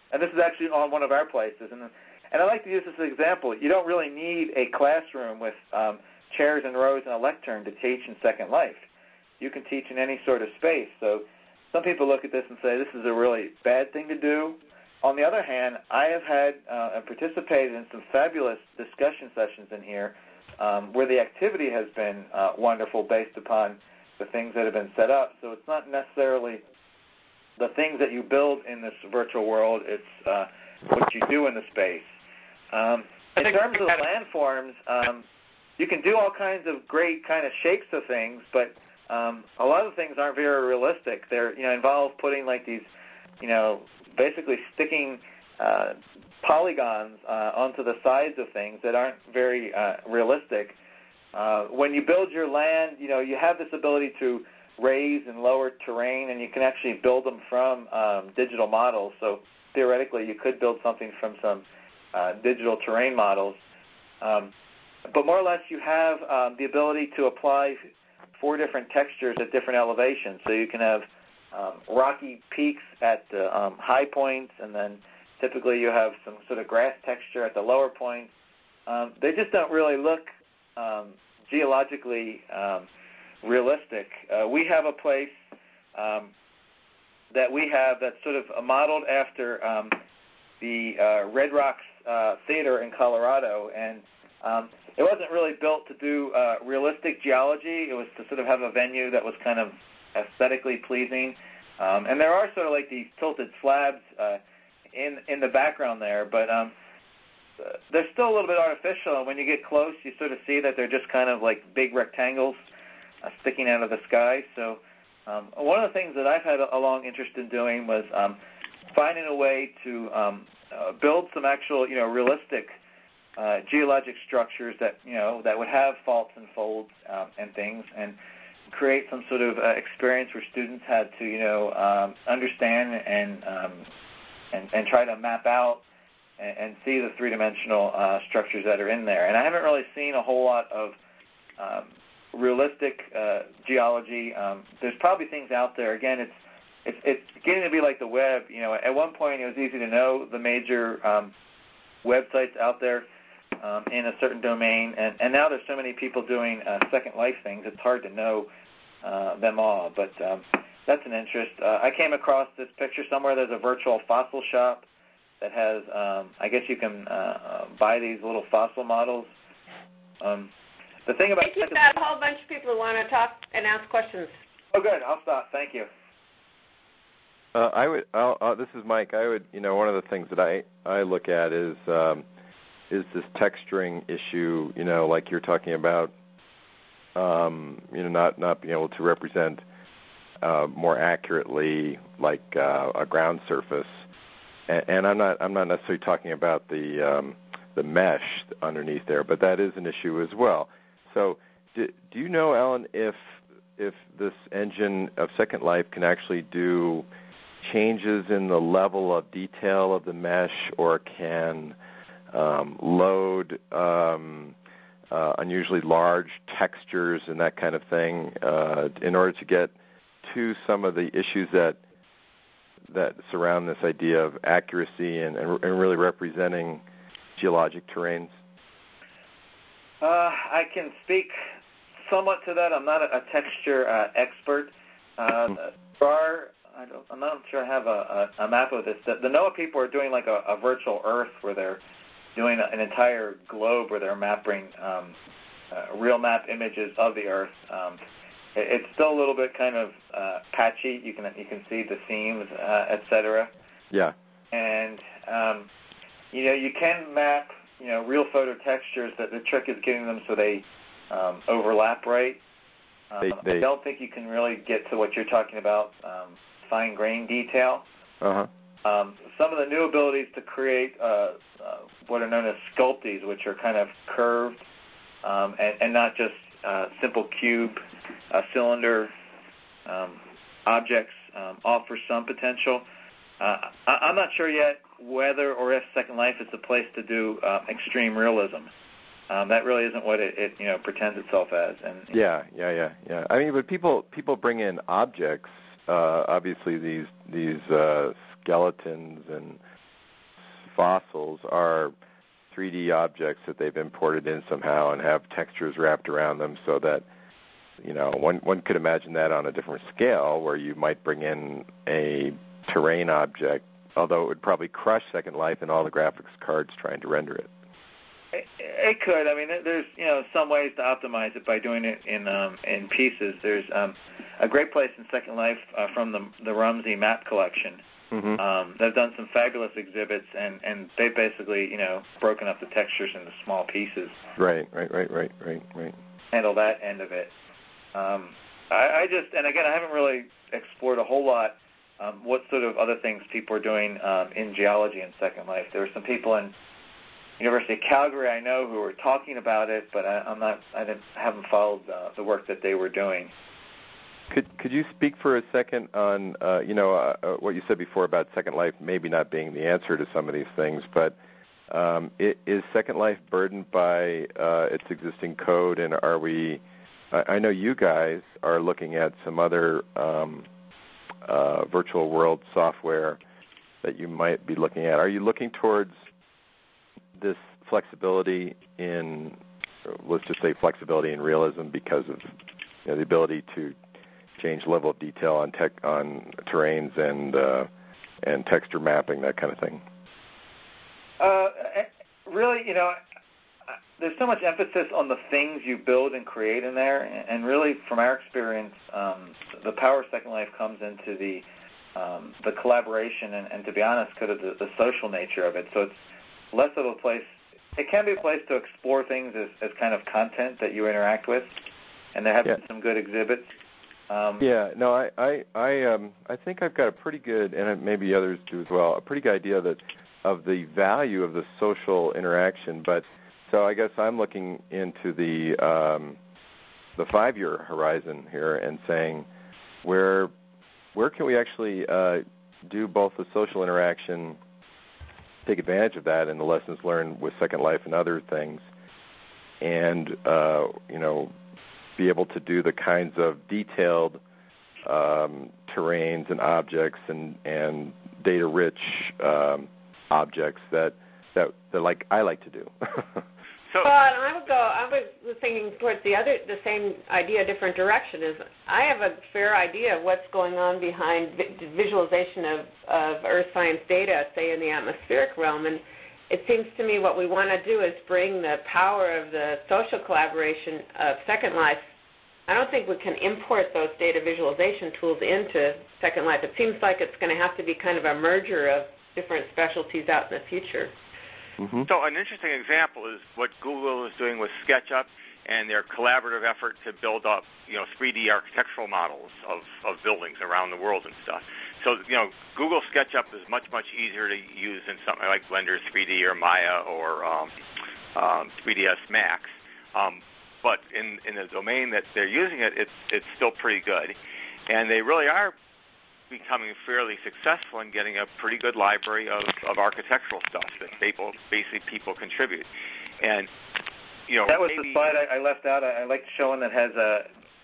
and this is actually on one of our places. And I like to use this as an example. You don't really need a classroom with chairs and rows and a lectern to teach in Second Life. You can teach in any sort of space. So some people look at this and say this is a really bad thing to do. On the other hand, I have had and participated in some fabulous discussion sessions in here where the activity has been wonderful based upon the things that have been set up. So it's not necessarily the things that you build in this virtual world, it's what you do in the space. In terms of landforms, you can do all kinds of great kind of shapes of things, but a lot of things aren't very realistic. They're involve putting like these, basically sticking polygons onto the sides of things that aren't very realistic. When you build your land, you have this ability to raise and lower terrain, and you can actually build them from digital models. So theoretically, you could build something from some digital terrain models. But more or less, you have the ability to apply 4 different textures at different elevations. So you can have rocky peaks at the high points, and then typically you have some sort of grass texture at the lower points. They just don't really look geologically realistic. We have a place that we have that's sort of modeled after the Red Rocks Theater in Colorado, and it wasn't really built to do realistic geology. It was to sort of have a venue that was kind of aesthetically pleasing. And there are sort of like these tilted slabs in the background there, but they're still a little bit artificial. And when you get close, you sort of see that they're just kind of like big rectangles sticking out of the sky. So one of the things that I've had a long interest in doing was finding a way to build some actual, realistic geologic structures that, that would have faults and folds and things, and create some sort of experience where students had to, understand and try to map out and see the three-dimensional structures that are in there. And I haven't really seen a whole lot of realistic geology. There's probably things out there. Again, it's getting to be like the web. At one point it was easy to know the major websites out there in a certain domain, and now there's so many people doing Second Life things, it's hard to know them all. But that's an interest. I came across this picture somewhere. There's a virtual fossil shop that has, I guess you can buy these little fossil models. The thing about you've got a whole bunch of people who want to talk and ask questions. Oh, good. I'll stop. Thank you. This is Mike. One of the things that I look at is this texturing issue. Like you're talking about, not being able to represent more accurately like a ground surface. And I'm not necessarily talking about the mesh underneath there, but that is an issue as well. So, do you know, Alan, if this engine of Second Life can actually do changes in the level of detail of the mesh, or can load unusually large textures and that kind of thing in order to get to some of the issues that surround this idea of accuracy and really representing geologic terrains? I can speak somewhat to that. I'm not a texture expert. I'm not sure I have a map of this. The NOAA people are doing like a virtual Earth where they're doing an entire globe where they're mapping real map images of the Earth. It's still a little bit kind of patchy. You can see the seams, etc. Yeah. And you can map real photo textures. That the trick is getting them so they overlap right. I don't think you can really get to what you're talking about, fine grain detail. Uh-huh. Some of the new abilities to create what are known as sculpties, which are kind of curved and not just simple cube, cylinder objects, offer some potential. I'm not sure yet whether or if Second Life is the place to do extreme realism. That really isn't what it pretends itself as. And yeah. I mean, but people bring in objects. Obviously, these skeletons fossils are 3D objects that they've imported in somehow and have textures wrapped around them, so that one could imagine that on a different scale, where you might bring in a terrain object, although it would probably crush Second Life and all the graphics cards trying to render it. It could. I mean, there's some ways to optimize it by doing it in pieces. There's a great place in Second Life from the Rumsey map collection. Mm-hmm. They've done some fabulous exhibits, and they've basically broken up the textures into small pieces. Right. Handle that end of it. I haven't really explored a whole lot what sort of other things people are doing in geology in Second Life. There are some people in University of Calgary I know who are talking about it, but I haven't followed the work that they were doing. Could you speak for a second on what you said before about Second Life maybe not being the answer to some of these things, but is Second Life burdened by its existing code, and are we? I know you guys are looking at some other virtual world software that you might be looking at. Are you looking towards this flexibility in, let's just say, flexibility in realism because of the ability to change level of detail on terrains and texture mapping, that kind of thing? Really, there's so much emphasis on the things you build and create in there, and really, from our experience, the power of Second Life comes into the collaboration and to be honest, kind of the social nature of it. So it's less of a place. It can be a place to explore things as kind of content that you interact with, and there have been some good exhibits. I think I've got a pretty good, and maybe others do as well, a pretty good idea of the value of the social interaction. But so I guess I'm looking into the 5-year horizon here and saying where can we actually do both the social interaction, take advantage of that and the lessons learned with Second Life and other things, and be able to do the kinds of detailed terrains and objects and data-rich objects that like I like to do. I was thinking towards the same idea, different direction. Is I have a fair idea of what's going on behind visualization of earth science data, say in the atmospheric realm, and it seems to me what we want to do is bring the power of the social collaboration of Second Life. I don't think we can import those data visualization tools into Second Life. It seems like it's going to have to be kind of a merger of different specialties out in the future. Mm-hmm. So an interesting example is what Google is doing with SketchUp and their collaborative effort to build up, 3D architectural models of buildings around the world and stuff. So, Google SketchUp is much, much easier to use than something like Blender 3D or Maya or 3ds Max. But in the domain that they're using it, it's still pretty good. And they really are becoming fairly successful in getting a pretty good library of architectural stuff that people contribute. And, that was the slide I left out. I liked showing that has a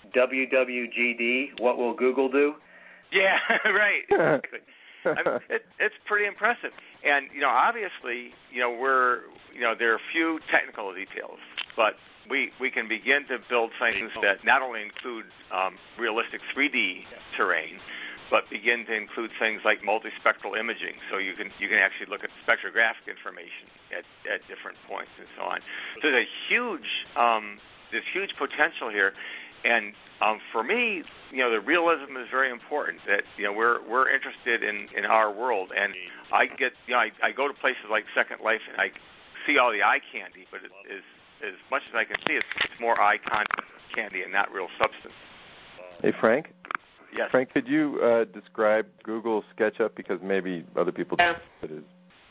WWGD, what will Google do? Yeah, right. Exactly. It's pretty impressive. And, obviously, there are few technical details, but we can begin to build things that not only include realistic 3D terrain, but begin to include things like multispectral imaging, so you can actually look at spectrographic information at different points and so on. So there's there's huge potential here, and for me, the realism is very important. That we're interested in our world, and I get I go to places like Second Life and I see all the eye candy, but as much as I can see, it's more eye candy and not real substance. Hey, Frank. Yes. Frank, could you describe Google SketchUp, because maybe other people don't know what it is?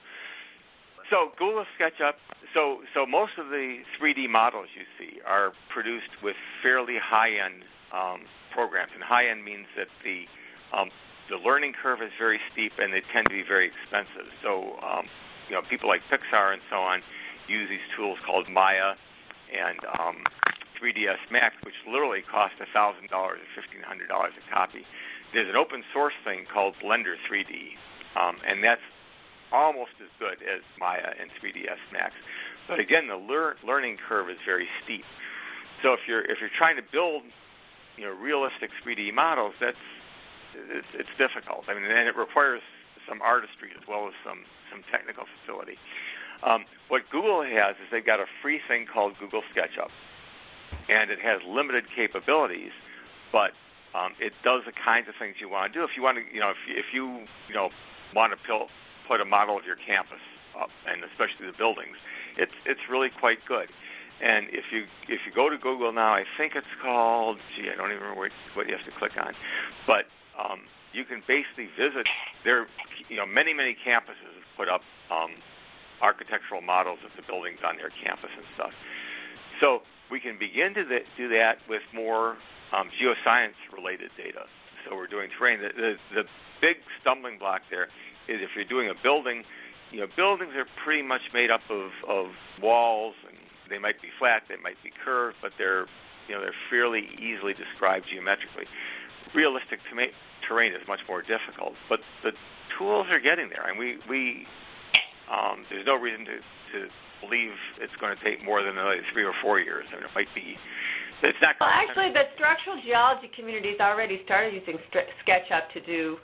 So Google SketchUp, so most of the 3D models you see are produced with fairly high-end programs, and high-end means that the learning curve is very steep and they tend to be very expensive. So people like Pixar and so on use these tools called Maya and 3ds Max, which literally cost $1,000 or $1,500 a copy. There's an open source thing called Blender 3D, and that's almost as good as Maya and 3ds Max. But again, the learning curve is very steep. So if you're trying to build, realistic 3D models, it's difficult. I mean, and it requires some artistry as well as some technical facility. What Google has is they've got a free thing called Google SketchUp, and it has limited capabilities, but it does the kinds of things you want to do. If you want to, if you want to put a model of your campus up, and especially the buildings, it's really quite good. And if you go to Google now, I think it's called, I don't even remember what you have to click on, but you can basically visit their, many campuses have put up architectural models of the buildings on their campus and stuff. So we can begin to do that with more geoscience-related data. So we're doing terrain. The big stumbling block there is if you're doing a building, buildings are pretty much made up of walls, and they might be flat, they might be curved, but they're fairly easily described geometrically. Realistic terrain is much more difficult, but the tools are getting there, and we there's no reason to believe it's going to take more than 3 or 4 years. I mean, it might be. It's not. Well, actually, the structural geology community's already started using SketchUp to do,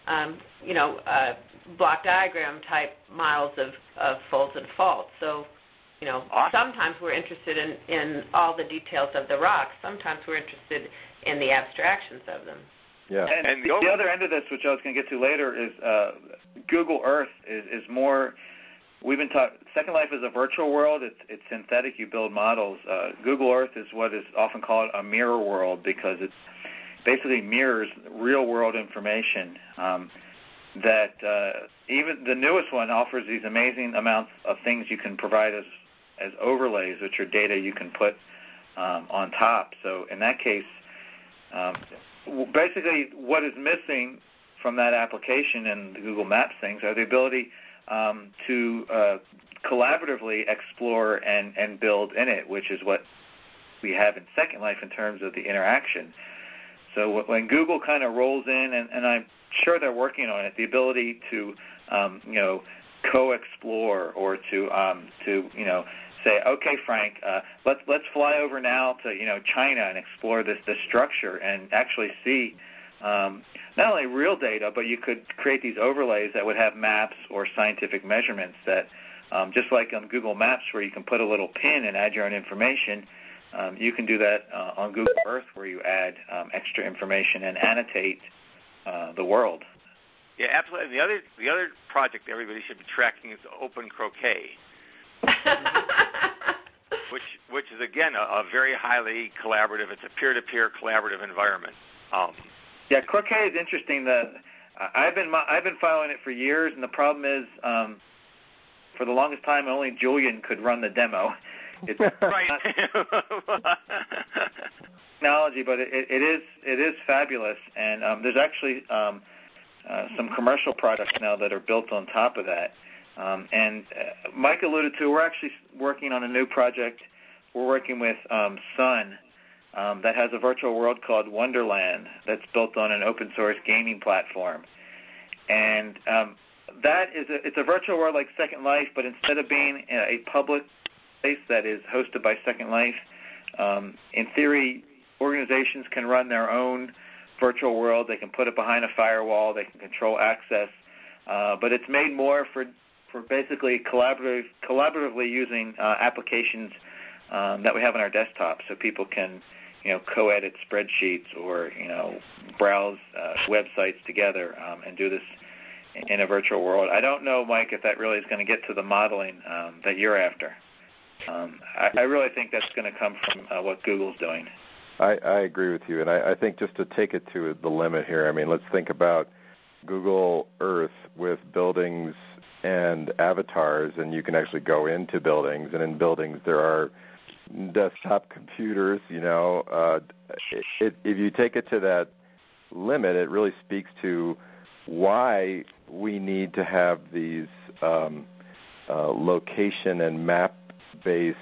block diagram type models of folds and faults. So, awesome. Sometimes we're interested in all the details of the rocks. Sometimes we're interested in the abstractions of them. Yeah. And the other end of this, which I was going to get to later, is Google Earth is more. We've been talking. Second Life is a virtual world. It's synthetic. You build models. Google Earth is what is often called a mirror world because it basically mirrors real world information. That even the newest one offers these amazing amounts of things you can provide as overlays, which are data you can put on top. So in that case, basically what is missing from that application and the Google Maps things are the ability to collaboratively explore and build in it, which is what we have in Second Life in terms of the interaction. So when Google kind of rolls in, and I'm sure they're working on it, the ability to co-explore or to say, okay, Frank, let's fly over now to China and explore this structure and actually see not only real data, but you could create these overlays that would have maps or scientific measurements that, just like on Google Maps where you can put a little pin and add your own information, you can do that on Google Earth where you add extra information and annotate the world. Yeah, absolutely. The other project everybody should be tracking is Open Croquet, which is again a very highly collaborative. It's a peer-to-peer collaborative environment. Yeah, Croquet is interesting. I've been following it for years, and the problem is, for the longest time, only Julian could run the demo. It's right. Technology, but it is fabulous, and there's actually some commercial products now that are built on top of that. And Mike alluded to, we're actually working on a new project. We're working with Sun. That has a virtual world called Wonderland that's built on an open source gaming platform. And it's a virtual world like Second Life, but instead of being a public place that is hosted by Second Life, in theory, organizations can run their own virtual world. They can put it behind a firewall. They can control access. But it's made more for basically collaboratively using applications that we have on our desktop, so people can co-edit spreadsheets or browse websites together and do this in a virtual world. I don't know, Mike, if that really is going to get to the modeling that you're after. I really think that's going to come from what Google's doing. I agree with you, and I think just to take it to the limit here, I mean, let's think about Google Earth with buildings and avatars, and you can actually go into buildings, and in buildings there are desktop computers. If you take it to that limit, it really speaks to why we need to have these location and map-based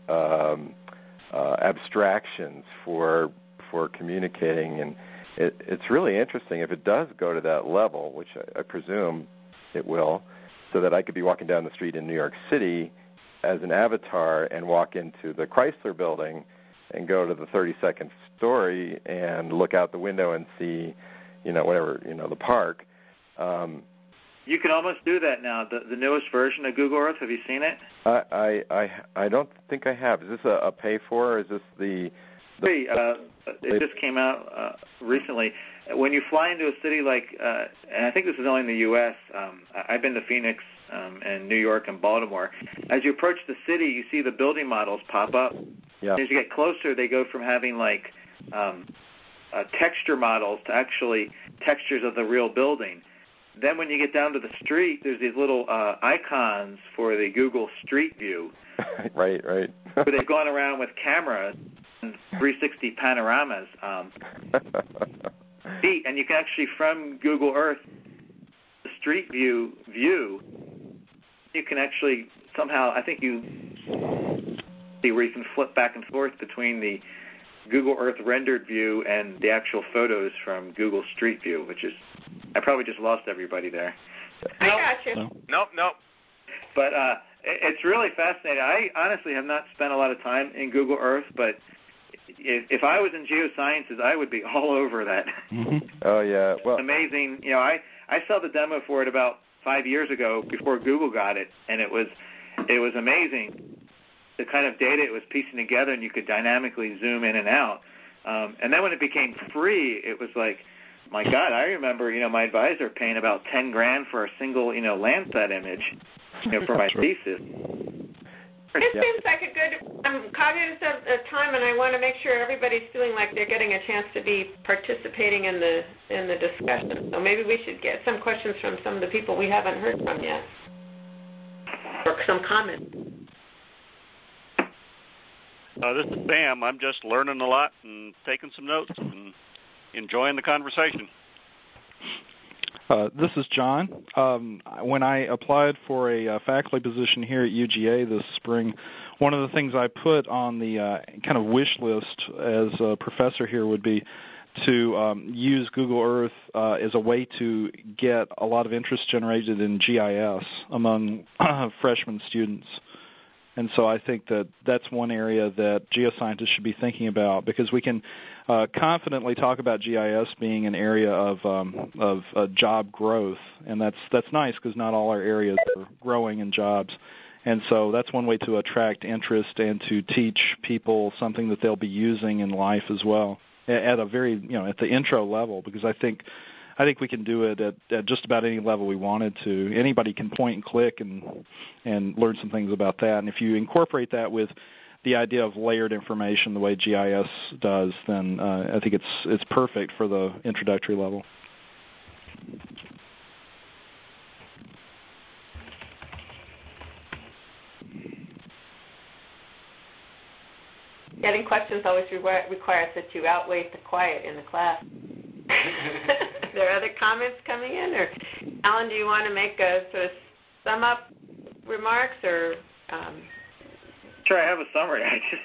abstractions for communicating, and it's really interesting if it does go to that level, which I presume it will. so that I could be walking down the street in New York City as an avatar and walk into the Chrysler building and go to the 32nd story and look out the window and see, the park. You can almost do that now. The newest version of Google Earth. Have you seen it? I don't think I have. Is this a pay for, or is this the it just came out recently. When you fly into a city like, and I think this is only in the U.S., I've been to Phoenix and New York and Baltimore. As you approach the city, you see the building models pop up. Yeah. As you get closer, they go from having texture models to actually textures of the real building. Then when you get down to the street, there's these little icons for the Google Street View. Right. Where they've gone around with cameras and 360 panoramas. And you can actually, from Google Earth, the Street View, you can actually somehow, I think you see where you can flip back and forth between the Google Earth rendered view and the actual photos from Google Street View, which is, I probably just lost everybody there. I got you. Nope. But it's really fascinating. I honestly have not spent a lot of time in Google Earth, but if I was in geosciences, I would be all over that. Mm-hmm. Oh, yeah. Well, amazing. I saw the demo for it about 5 years ago before Google got it, and it was amazing, the kind of data it was piecing together, and you could dynamically zoom in and out. And then when it became free, it was like, my God, I remember, my advisor paying about $10,000 for a single, Landsat image, for my thesis. It seems like a good. I'm cognizant of time, and I want to make sure everybody's feeling like they're getting a chance to be participating in the discussion. So maybe we should get some questions from some of the people we haven't heard from yet, or some comments. This is Sam. I'm just learning a lot and taking some notes and enjoying the conversation. This is John. When I applied for a faculty position here at UGA this spring, one of the things I put on the kind of wish list as a professor here would be to use Google Earth as a way to get a lot of interest generated in GIS among freshman students. And so I think that that's one area that geoscientists should be thinking about, because we can confidently talk about GIS being an area of job growth, and that's nice because not all our areas are growing in jobs. And so that's one way to attract interest and to teach people something that they'll be using in life as well at a very, at the intro level, because I think we can do it at just about any level we wanted to. Anybody can point and click and learn some things about that. And if you incorporate that with the idea of layered information the way GIS does, then I think it's perfect for the introductory level. Getting questions always requires that you outweigh the quiet in the class. Are there other comments coming in? Or Alan, do you want to make a sort of sum up remarks, or? Sure, I have a summary.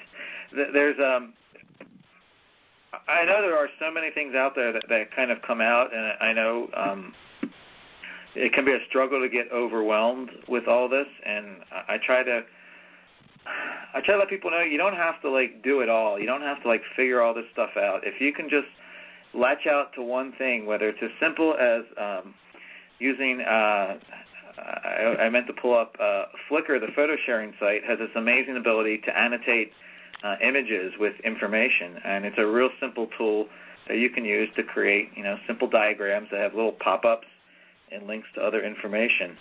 I know there are so many things out there that kind of come out, and I know it can be a struggle to get overwhelmed with all this, and I try to let people know you don't have to do it all. You don't have to figure all this stuff out. If you can just latch out to one thing, whether it's as simple as using I meant to pull up Flickr, the photo sharing site, has this amazing ability to annotate images with information, and it's a real simple tool that you can use to create simple diagrams that have little pop-ups and links to other information.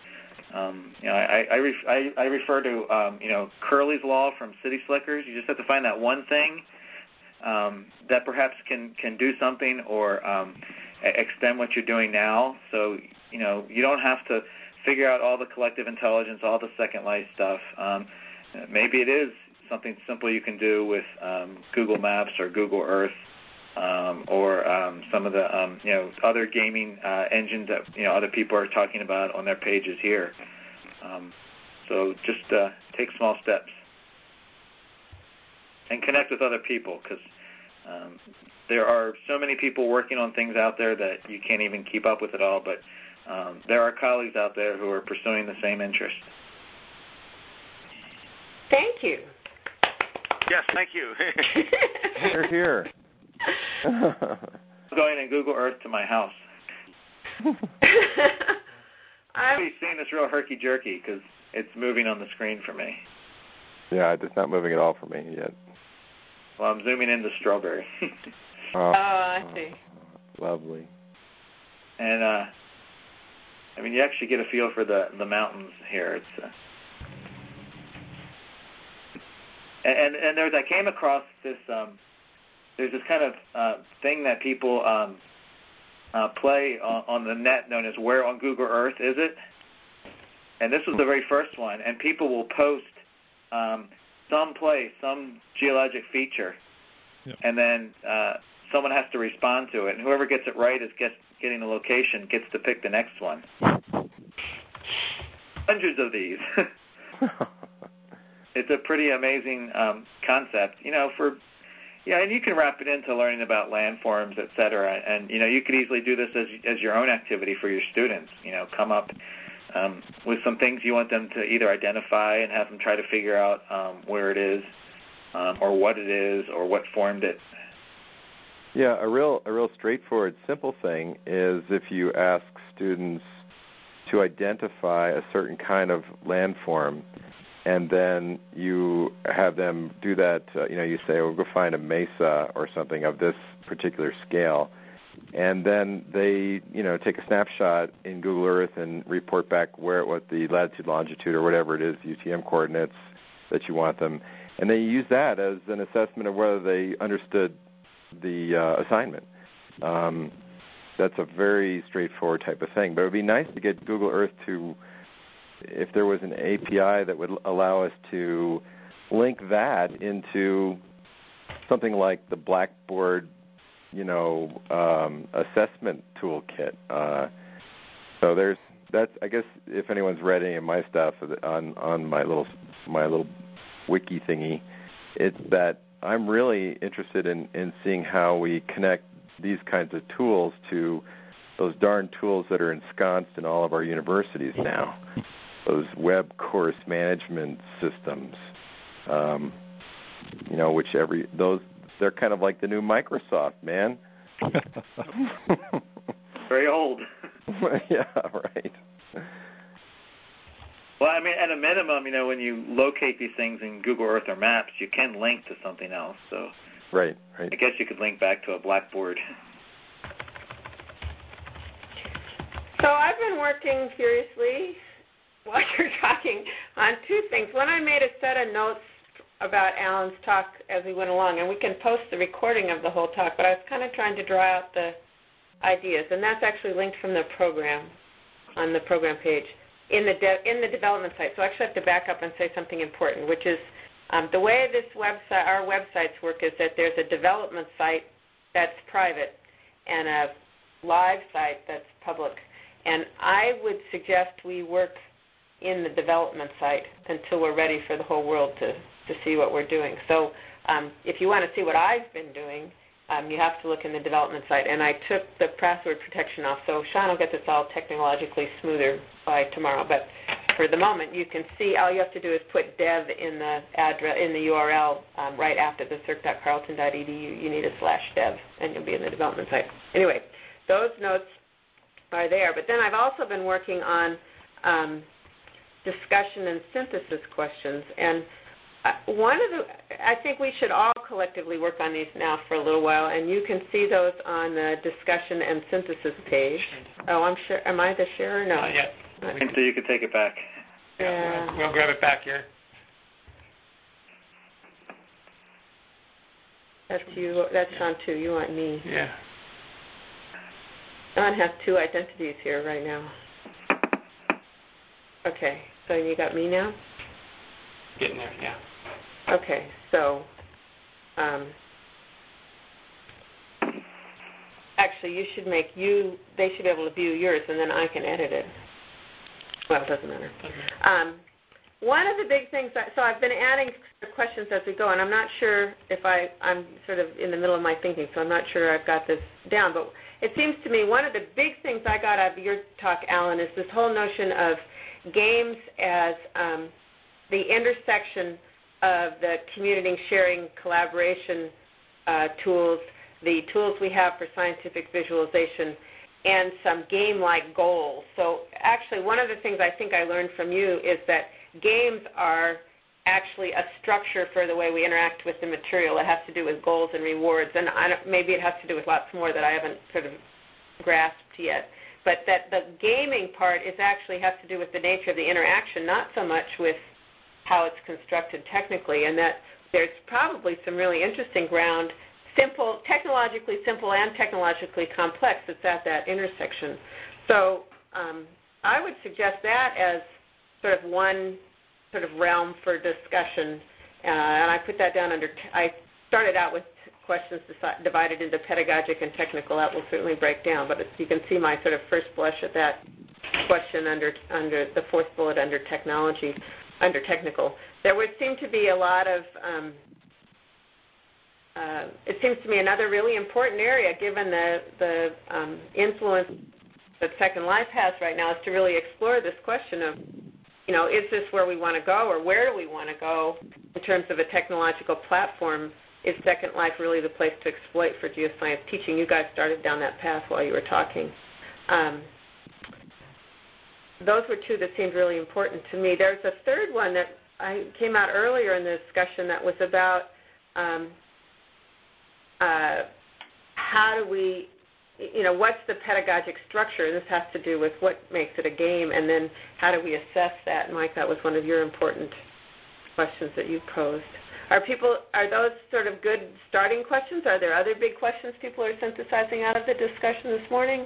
I refer to Curley's Law from City Slickers. You just have to find that one thing that perhaps can do something or extend what you're doing now. So you don't have to figure out all the collective intelligence, all the Second Life stuff. Maybe it is something simple you can do with Google Maps or Google Earth, or some of the other gaming engines that other people are talking about on their pages here. So just take small steps and connect with other people, because there are so many people working on things out there that you can't even keep up with it all. But there are colleagues out there who are pursuing the same interest. Thank you. Yes, thank you. You're here. I'm going in Google Earth to my house. I've seen this real herky-jerky because it's moving on the screen for me. Yeah, it's not moving at all for me yet. Well, I'm zooming into Strawberry. I see. Lovely. And, I mean, you actually get a feel for the mountains here. It's and I came across this, there's this kind of thing that people play on the net known as Where on Google Earth Is It? And this was the very first one. And people will post some place, some geologic feature, and then someone has to respond to it. And whoever gets it right is getting the location, gets to pick the next one. Hundreds of these. It's a pretty amazing concept, you know, and you can wrap it into learning about landforms, et cetera. And, you know, you could easily do this as your own activity for your students, you know, come up with some things you want them to either identify and have them try to figure out where it is or what it is or what formed it. Yeah, a real straightforward, simple thing is if you ask students to identify a certain kind of landform, and then you have them do that, you know, you say, well, go find a mesa or something of this particular scale, and then they, you know, take a snapshot in Google Earth and report back what the latitude, longitude, or whatever it is, UTM coordinates that you want them, and they use that as an assessment of whether they understood the assignment. That's a very straightforward type of thing, but it would be nice to get Google Earth to, if there was an API that would allow us to link that into something like the Blackboard, you know, assessment toolkit. So that's, I guess, if anyone's read any of my stuff on my little wiki thingy, it's that I'm really interested in seeing how we connect these kinds of tools to those darn tools that are ensconced in all of our universities now. Those web course management systems, you know, they're kind of like the new Microsoft, man. Very old. Yeah, right. Well, I mean, at a minimum, you know, when you locate these things in Google Earth or Maps, you can link to something else. So, right. I guess you could link back to a Blackboard. So I've been working furiously while you're talking on two things. One, I made a set of notes about Alan's talk as we went along, and we can post the recording of the whole talk, but I was kind of trying to draw out the ideas, and that's actually linked from the program on the program page in the development site. So I actually have to back up and say something important, which is the way our websites work is that there's a development site that's private and a live site that's public. And I would suggest we work in the development site until we're ready for the whole world to see what we're doing. So if you want to see what I've been doing, you have to look in the development site. And I took the password protection off, so Sean will get this all technologically smoother by tomorrow. But for the moment, you can see all you have to do is put dev in the address in the URL right after the circ.carleton.edu. You need a /dev, and you'll be in the development site. Anyway, those notes are there. But then I've also been working on discussion and synthesis questions. And I think we should all collectively work on these now for a little while, and you can see those on the discussion and synthesis page. Oh, I'm sure. Am I the sharer? No. Not yet. And so you can take it back. Yeah. We'll grab it back here. That's you. That's Sean too. You want me? Yeah. Sean has two identities here right now. Okay. So you got me now? Getting there, yeah. Okay, so actually they should be able to view yours, and then I can edit it. Well, it doesn't matter. One of the big things, so I've been adding questions as we go, and I'm not sure if I'm sort of in the middle of my thinking, so I'm not sure I've got this down, but it seems to me one of the big things I got out of your talk, Alan, is this whole notion of games as the intersection of the community sharing, collaboration tools, the tools we have for scientific visualization, and some game-like goals. So actually one of the things I think I learned from you is that games are actually a structure for the way we interact with the material. It has to do with goals and rewards, and maybe it has to do with lots more that I haven't sort of grasped yet. But that the gaming part actually has to do with the nature of the interaction, not so much with how it's constructed technically, and that there's probably some really interesting ground, technologically simple and technologically complex, that's at that intersection. So I would suggest that as sort of one sort of realm for discussion, and I put that down under, I started out with questions divided into pedagogic and technical. That will certainly break down, but you can see my sort of first blush at that question under the fourth bullet under technology, under technical. There would seem to be a lot of, it seems to me another really important area, given the influence that Second Life has right now, is to really explore this question of, is this where we want to go, or where do we want to go in terms of a technological platform? Is Second Life really the place to exploit for geoscience teaching? You guys started down that path while you were talking. Those were two that seemed really important to me. There's a third one that came out earlier in the discussion that was about how do we, what's the pedagogic structure? And this has to do with what makes it a game, and then how do we assess that? And Mike, that was one of your important questions that you posed. Are those sort of good starting questions? Are there other big questions people are synthesizing out of the discussion this morning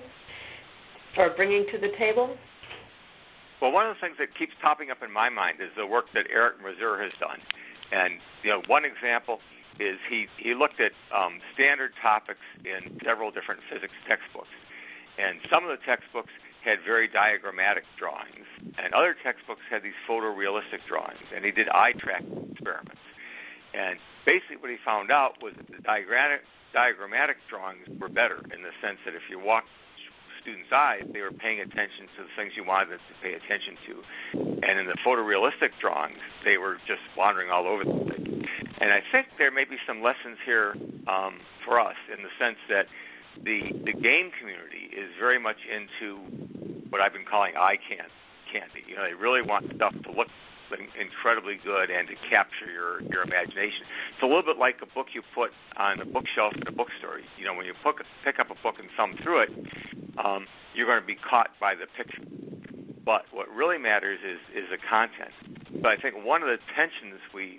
or bringing to the table? Well, one of the things that keeps popping up in my mind is the work that Eric Mazur has done. And, one example is he looked at standard topics in several different physics textbooks. And some of the textbooks had very diagrammatic drawings, and other textbooks had these photorealistic drawings. And he did eye tracking experiments. And basically what he found out was that the diagrammatic drawings were better in the sense that if you walked students' eyes, they were paying attention to the things you wanted them to pay attention to. And in the photorealistic drawings, they were just wandering all over the place. And I think there may be some lessons here for us in the sense that the game community is very much into what I've been calling eye candy. They really want stuff to look incredibly good and to capture your imagination. It's a little bit like a book you put on a bookshelf in a bookstore. When you pick up a book and thumb through it, you're going to be caught by the picture. But what really matters is the content. But I think one of the tensions we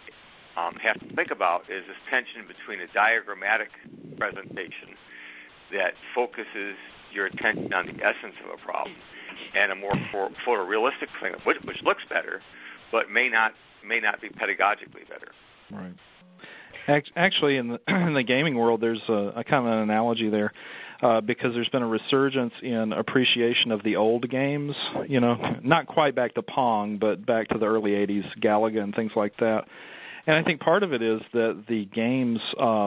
have to think about is this tension between a diagrammatic presentation that focuses your attention on the essence of a problem and a more photorealistic thing, which looks better, but may not be pedagogically better. Right. Actually, in the gaming world, there's a kind of an analogy there, because there's been a resurgence in appreciation of the old games. Not quite back to Pong, but back to the early '80s, Galaga and things like that. And I think part of it is that the games.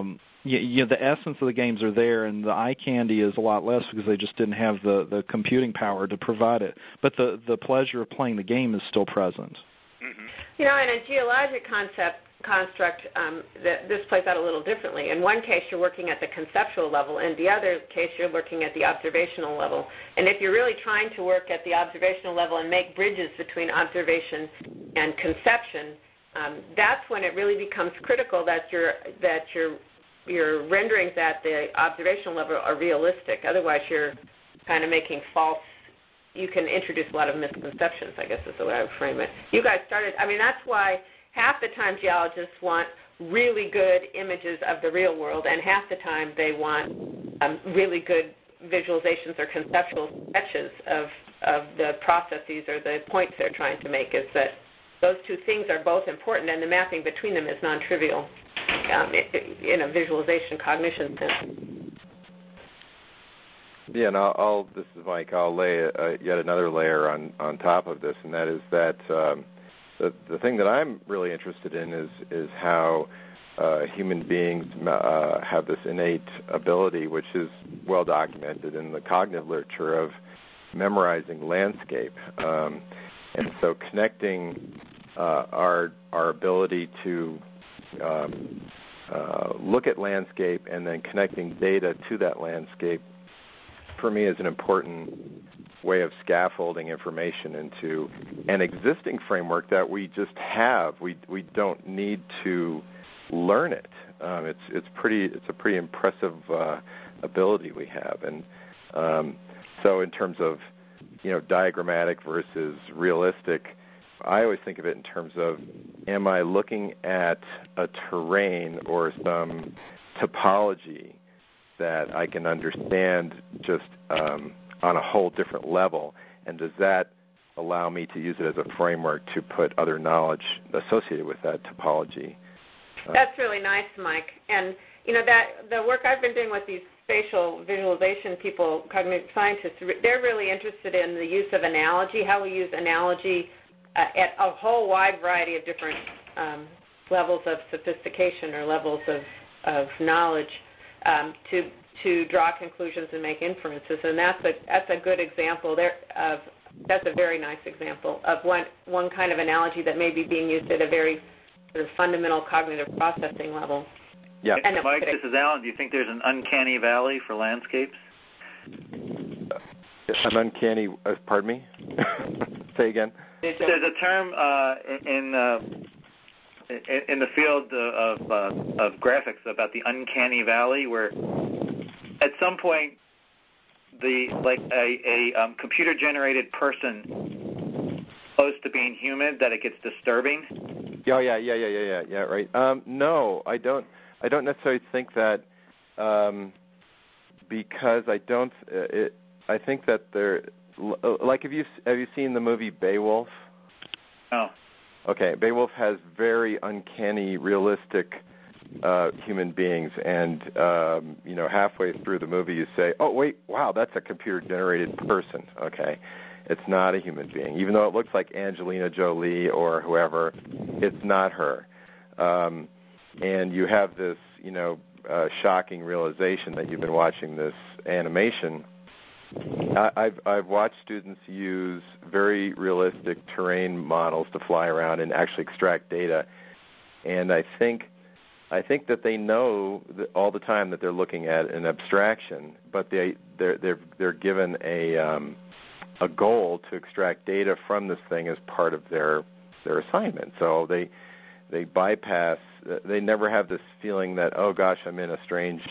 The essence of the games are there, and the eye candy is a lot less because they just didn't have the computing power to provide it. But the pleasure of playing the game is still present. Mm-hmm. In a geologic construct, this plays out a little differently. In one case, you're working at the conceptual level. In the other case, you're working at the observational level. And if you're really trying to work at the observational level and make bridges between observation and conception, that's when it really becomes critical that your renderings at the observational level are realistic. Otherwise, you're kind of making you can introduce a lot of misconceptions, I guess is the way I would frame it. You guys started, that's why half the time geologists want really good images of the real world, and half the time they want really good visualizations or conceptual sketches of the processes or the points they're trying to make. Is that those two things are both important, and the mapping between them is non-trivial. In a visualization cognition sense. Yeah, and this is Mike. I'll lay yet another layer on top of this, and that is that the thing that I'm really interested in is how human beings have this innate ability, which is well documented in the cognitive literature, of memorizing landscape. And so connecting our ability to look at landscape and then connecting data to that landscape, for me, is an important way of scaffolding information into an existing framework that we just have. We don't need to learn it. It's a pretty impressive ability we have. And so in terms of diagrammatic versus realistic, I always think of it in terms of, am I looking at a terrain or some topology that I can understand just on a whole different level, and does that allow me to use it as a framework to put other knowledge associated with that topology? That's really nice, Mike. And that the work I've been doing with these spatial visualization people, cognitive scientists, they're really interested in the use of analogy, how we use analogy at a whole wide variety of different levels of sophistication or levels of knowledge to draw conclusions and make inferences. And that's a good example there of. That's a very nice example of one kind of analogy that may be being used at a very sort of fundamental cognitive processing level. Yeah. And Mike, this is Alan. Do you think there's an uncanny valley for landscapes? An uncanny, pardon me? Say again. There's a term in the field of graphics about the uncanny valley, where at some point a computer-generated person close to being human, that it gets disturbing. Yeah, right. No, I don't necessarily think that, because I don't. I think that there. Like, have you seen the movie Beowulf? No. Okay, Beowulf has very uncanny, realistic human beings, and halfway through the movie you say, "Oh wait, wow, that's a computer-generated person." Okay, it's not a human being, even though it looks like Angelina Jolie or whoever. It's not her, and you have this, shocking realization that you've been watching this animation. I've watched students use very realistic terrain models to fly around and actually extract data, and I think that they know all the time that they're looking at an abstraction, but they're given a goal to extract data from this thing as part of their assignment. So they bypass. They never have this feeling that, oh gosh, I'm in a strange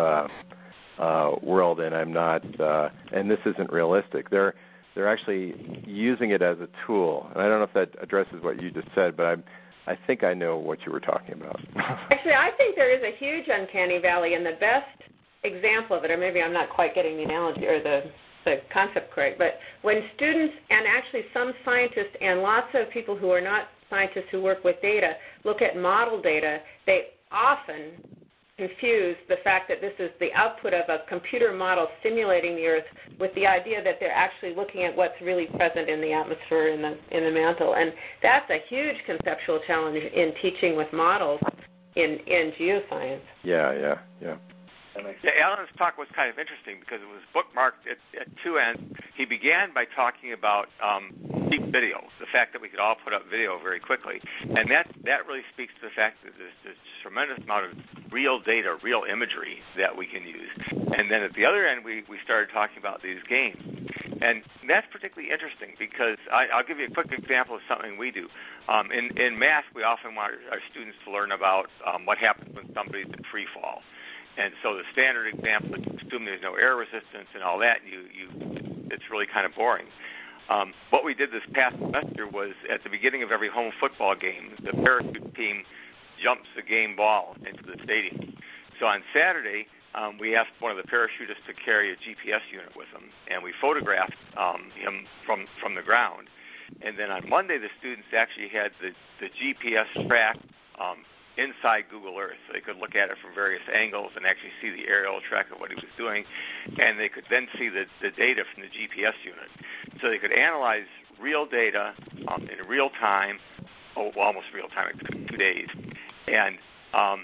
world and I'm not, and this isn't realistic. They're actually using it as a tool. And I don't know if that addresses what you just said, but I think I know what you were talking about. Actually, I think there is a huge uncanny valley, and the best example of it, or maybe I'm not quite getting the analogy or the concept correct, but when students and actually some scientists and lots of people who are not scientists who work with data look at model data, they often confuse the fact that this is the output of a computer model simulating the Earth with the idea that they're actually looking at what's really present in the atmosphere, in the mantle. And that's a huge conceptual challenge in teaching with models in geoscience. Yeah. Alan's talk was kind of interesting because it was bookmarked at two ends. He began by talking about cheap video, the fact that we could all put up video very quickly, and that really speaks to the fact that there's this tremendous amount of real data, real imagery that we can use. And then at the other end, we started talking about these games. And that's particularly interesting because I'll give you a quick example of something we do. In math, we often want our students to learn about what happens when somebody's in free fall. And so the standard example is assume there's no air resistance and all that. It's really kind of boring. What we did this past semester was at the beginning of every home football game, the parachute team jumps the game ball into the stadium. So on Saturday, we asked one of the parachutists to carry a GPS unit with him, and we photographed him from the ground. And then on Monday, the students actually had the GPS track inside Google Earth. So they could look at it from various angles and actually see the aerial track of what he was doing, and they could then see the data from the GPS unit. So they could analyze real data in real time, almost real time, it took 2 days, and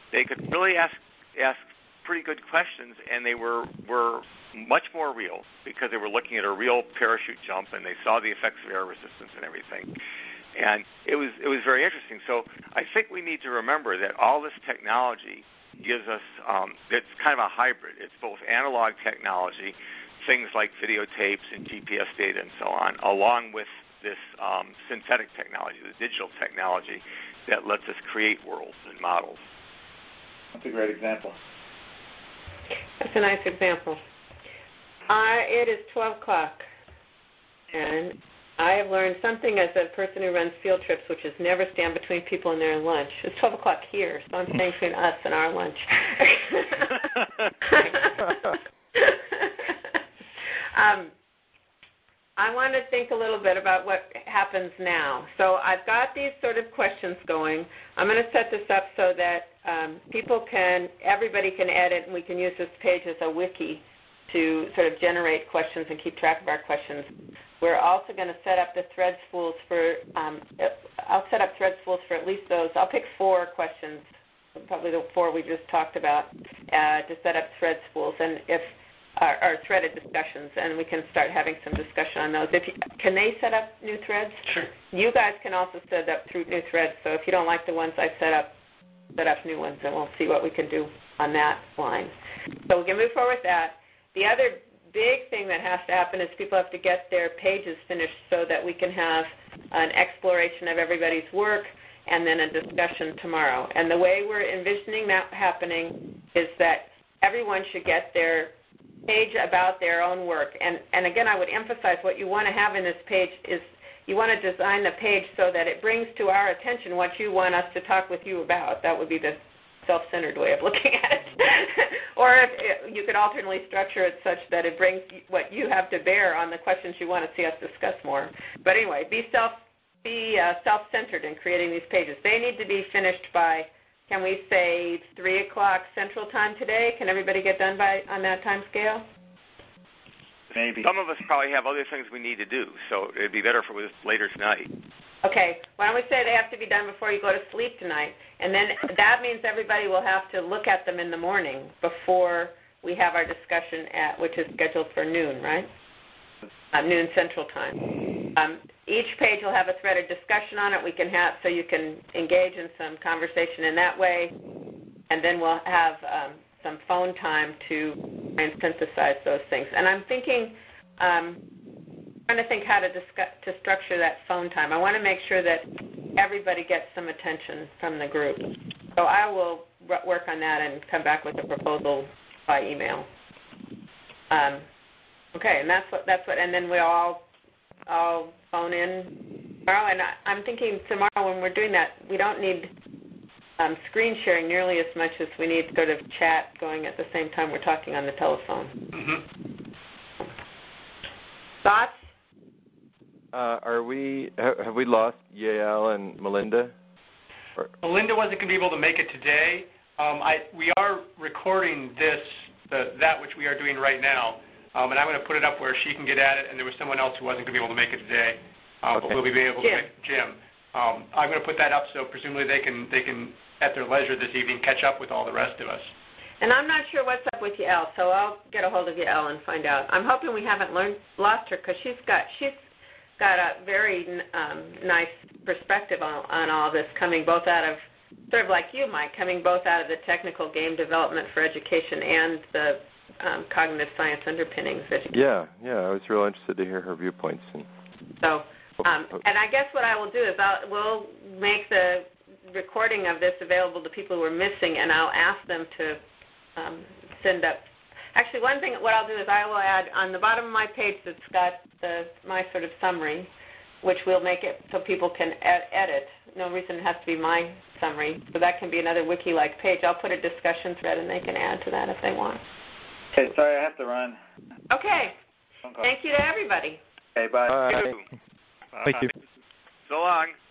they could really ask pretty good questions, and they were much more real because they were looking at a real parachute jump, and they saw the effects of air resistance and everything. And it was very interesting. So I think we need to remember that all this technology gives us, it's kind of a hybrid. It's both analog technology, things like videotapes and GPS data and so on, along with this synthetic technology, the digital technology that lets us create worlds and models. That's a great example. That's a nice example. It is 12 o'clock, and I have learned something as a person who runs field trips, which is never stand between people and their lunch. It's 12 o'clock here, so I'm staying between us and our lunch. I want to think a little bit about what happens now. So I've got these sort of questions going. I'm going to set this up so that everybody can edit, and we can use this page as a wiki to sort of generate questions and keep track of our questions. We're also going to set up the thread spools I'll set up thread spools for at least those. I'll pick 4 questions, probably the 4 we just talked about, to set up thread spools and or threaded discussions, and we can start having some discussion on those. Can they set up new threads? Sure. You guys can also set up through new threads, so if you don't like the ones I set up new ones, and we'll see what we can do on that line. So we can move forward with that. The other big thing that has to happen is people have to get their pages finished so that we can have an exploration of everybody's work and then a discussion tomorrow. And the way we're envisioning that happening is that everyone should get their page about their own work. And again, I would emphasize what you want to have in this page is you want to design the page so that it brings to our attention what you want us to talk with you about. That would be the self-centered way of looking at it. Or you could alternately structure it such that it brings what you have to bear on the questions you want to see us discuss more. But anyway, be self-centered in creating these pages. They need to be finished by, can we say, 3 o'clock Central Time today? Can everybody get done on that time scale? Maybe. Some of us probably have other things we need to do, so it'd be better if it was later tonight. Okay, why don't we say they have to be done before you go to sleep tonight, and then that means everybody will have to look at them in the morning before we have our discussion which is scheduled for noon, right? Noon Central Time. Each page will have a threaded discussion on it. We can have so you can engage in some conversation in that way, and then we'll have some phone time to try and synthesize those things. And I'm thinking. Trying to think how to structure that phone time. I want to make sure that everybody gets some attention from the group. So I will work on that and come back with a proposal by email. Okay, and that's what. And then we'll all phone in tomorrow. And I'm thinking tomorrow when we're doing that, we don't need screen sharing nearly as much as we need sort of chat going at the same time we're talking on the telephone. Mm-hmm. Thoughts? Have we lost Yael and Melinda? Melinda wasn't going to be able to make it today. We are recording that which we are doing right now, and I'm going to put it up where she can get at it. And there was someone else who wasn't going to be able to make it today, but we'll be able to make Jim. I'm going to put that up so presumably they can at their leisure this evening catch up with all the rest of us. And I'm not sure what's up with Yael, so I'll get a hold of Yael and find out. I'm hoping we haven't lost her because she's got a very nice perspective on all this, coming both out of, sort of like you, Mike, coming both out of the technical game development for education and the cognitive science underpinnings of education. Yeah, I was real interested to hear her viewpoints. So, and I guess what I will do is we'll make the recording of this available to people who are missing, and I'll ask them to send up. Actually, one thing, what I'll do is I will add on the bottom of my page that's got my sort of summary, which we'll make it so people can edit. No reason it has to be my summary. So that can be another wiki-like page. I'll put a discussion thread, and they can add to that if they want. Okay, sorry, I have to run. Okay. Thank you to everybody. Okay, bye. Bye. Bye. So long.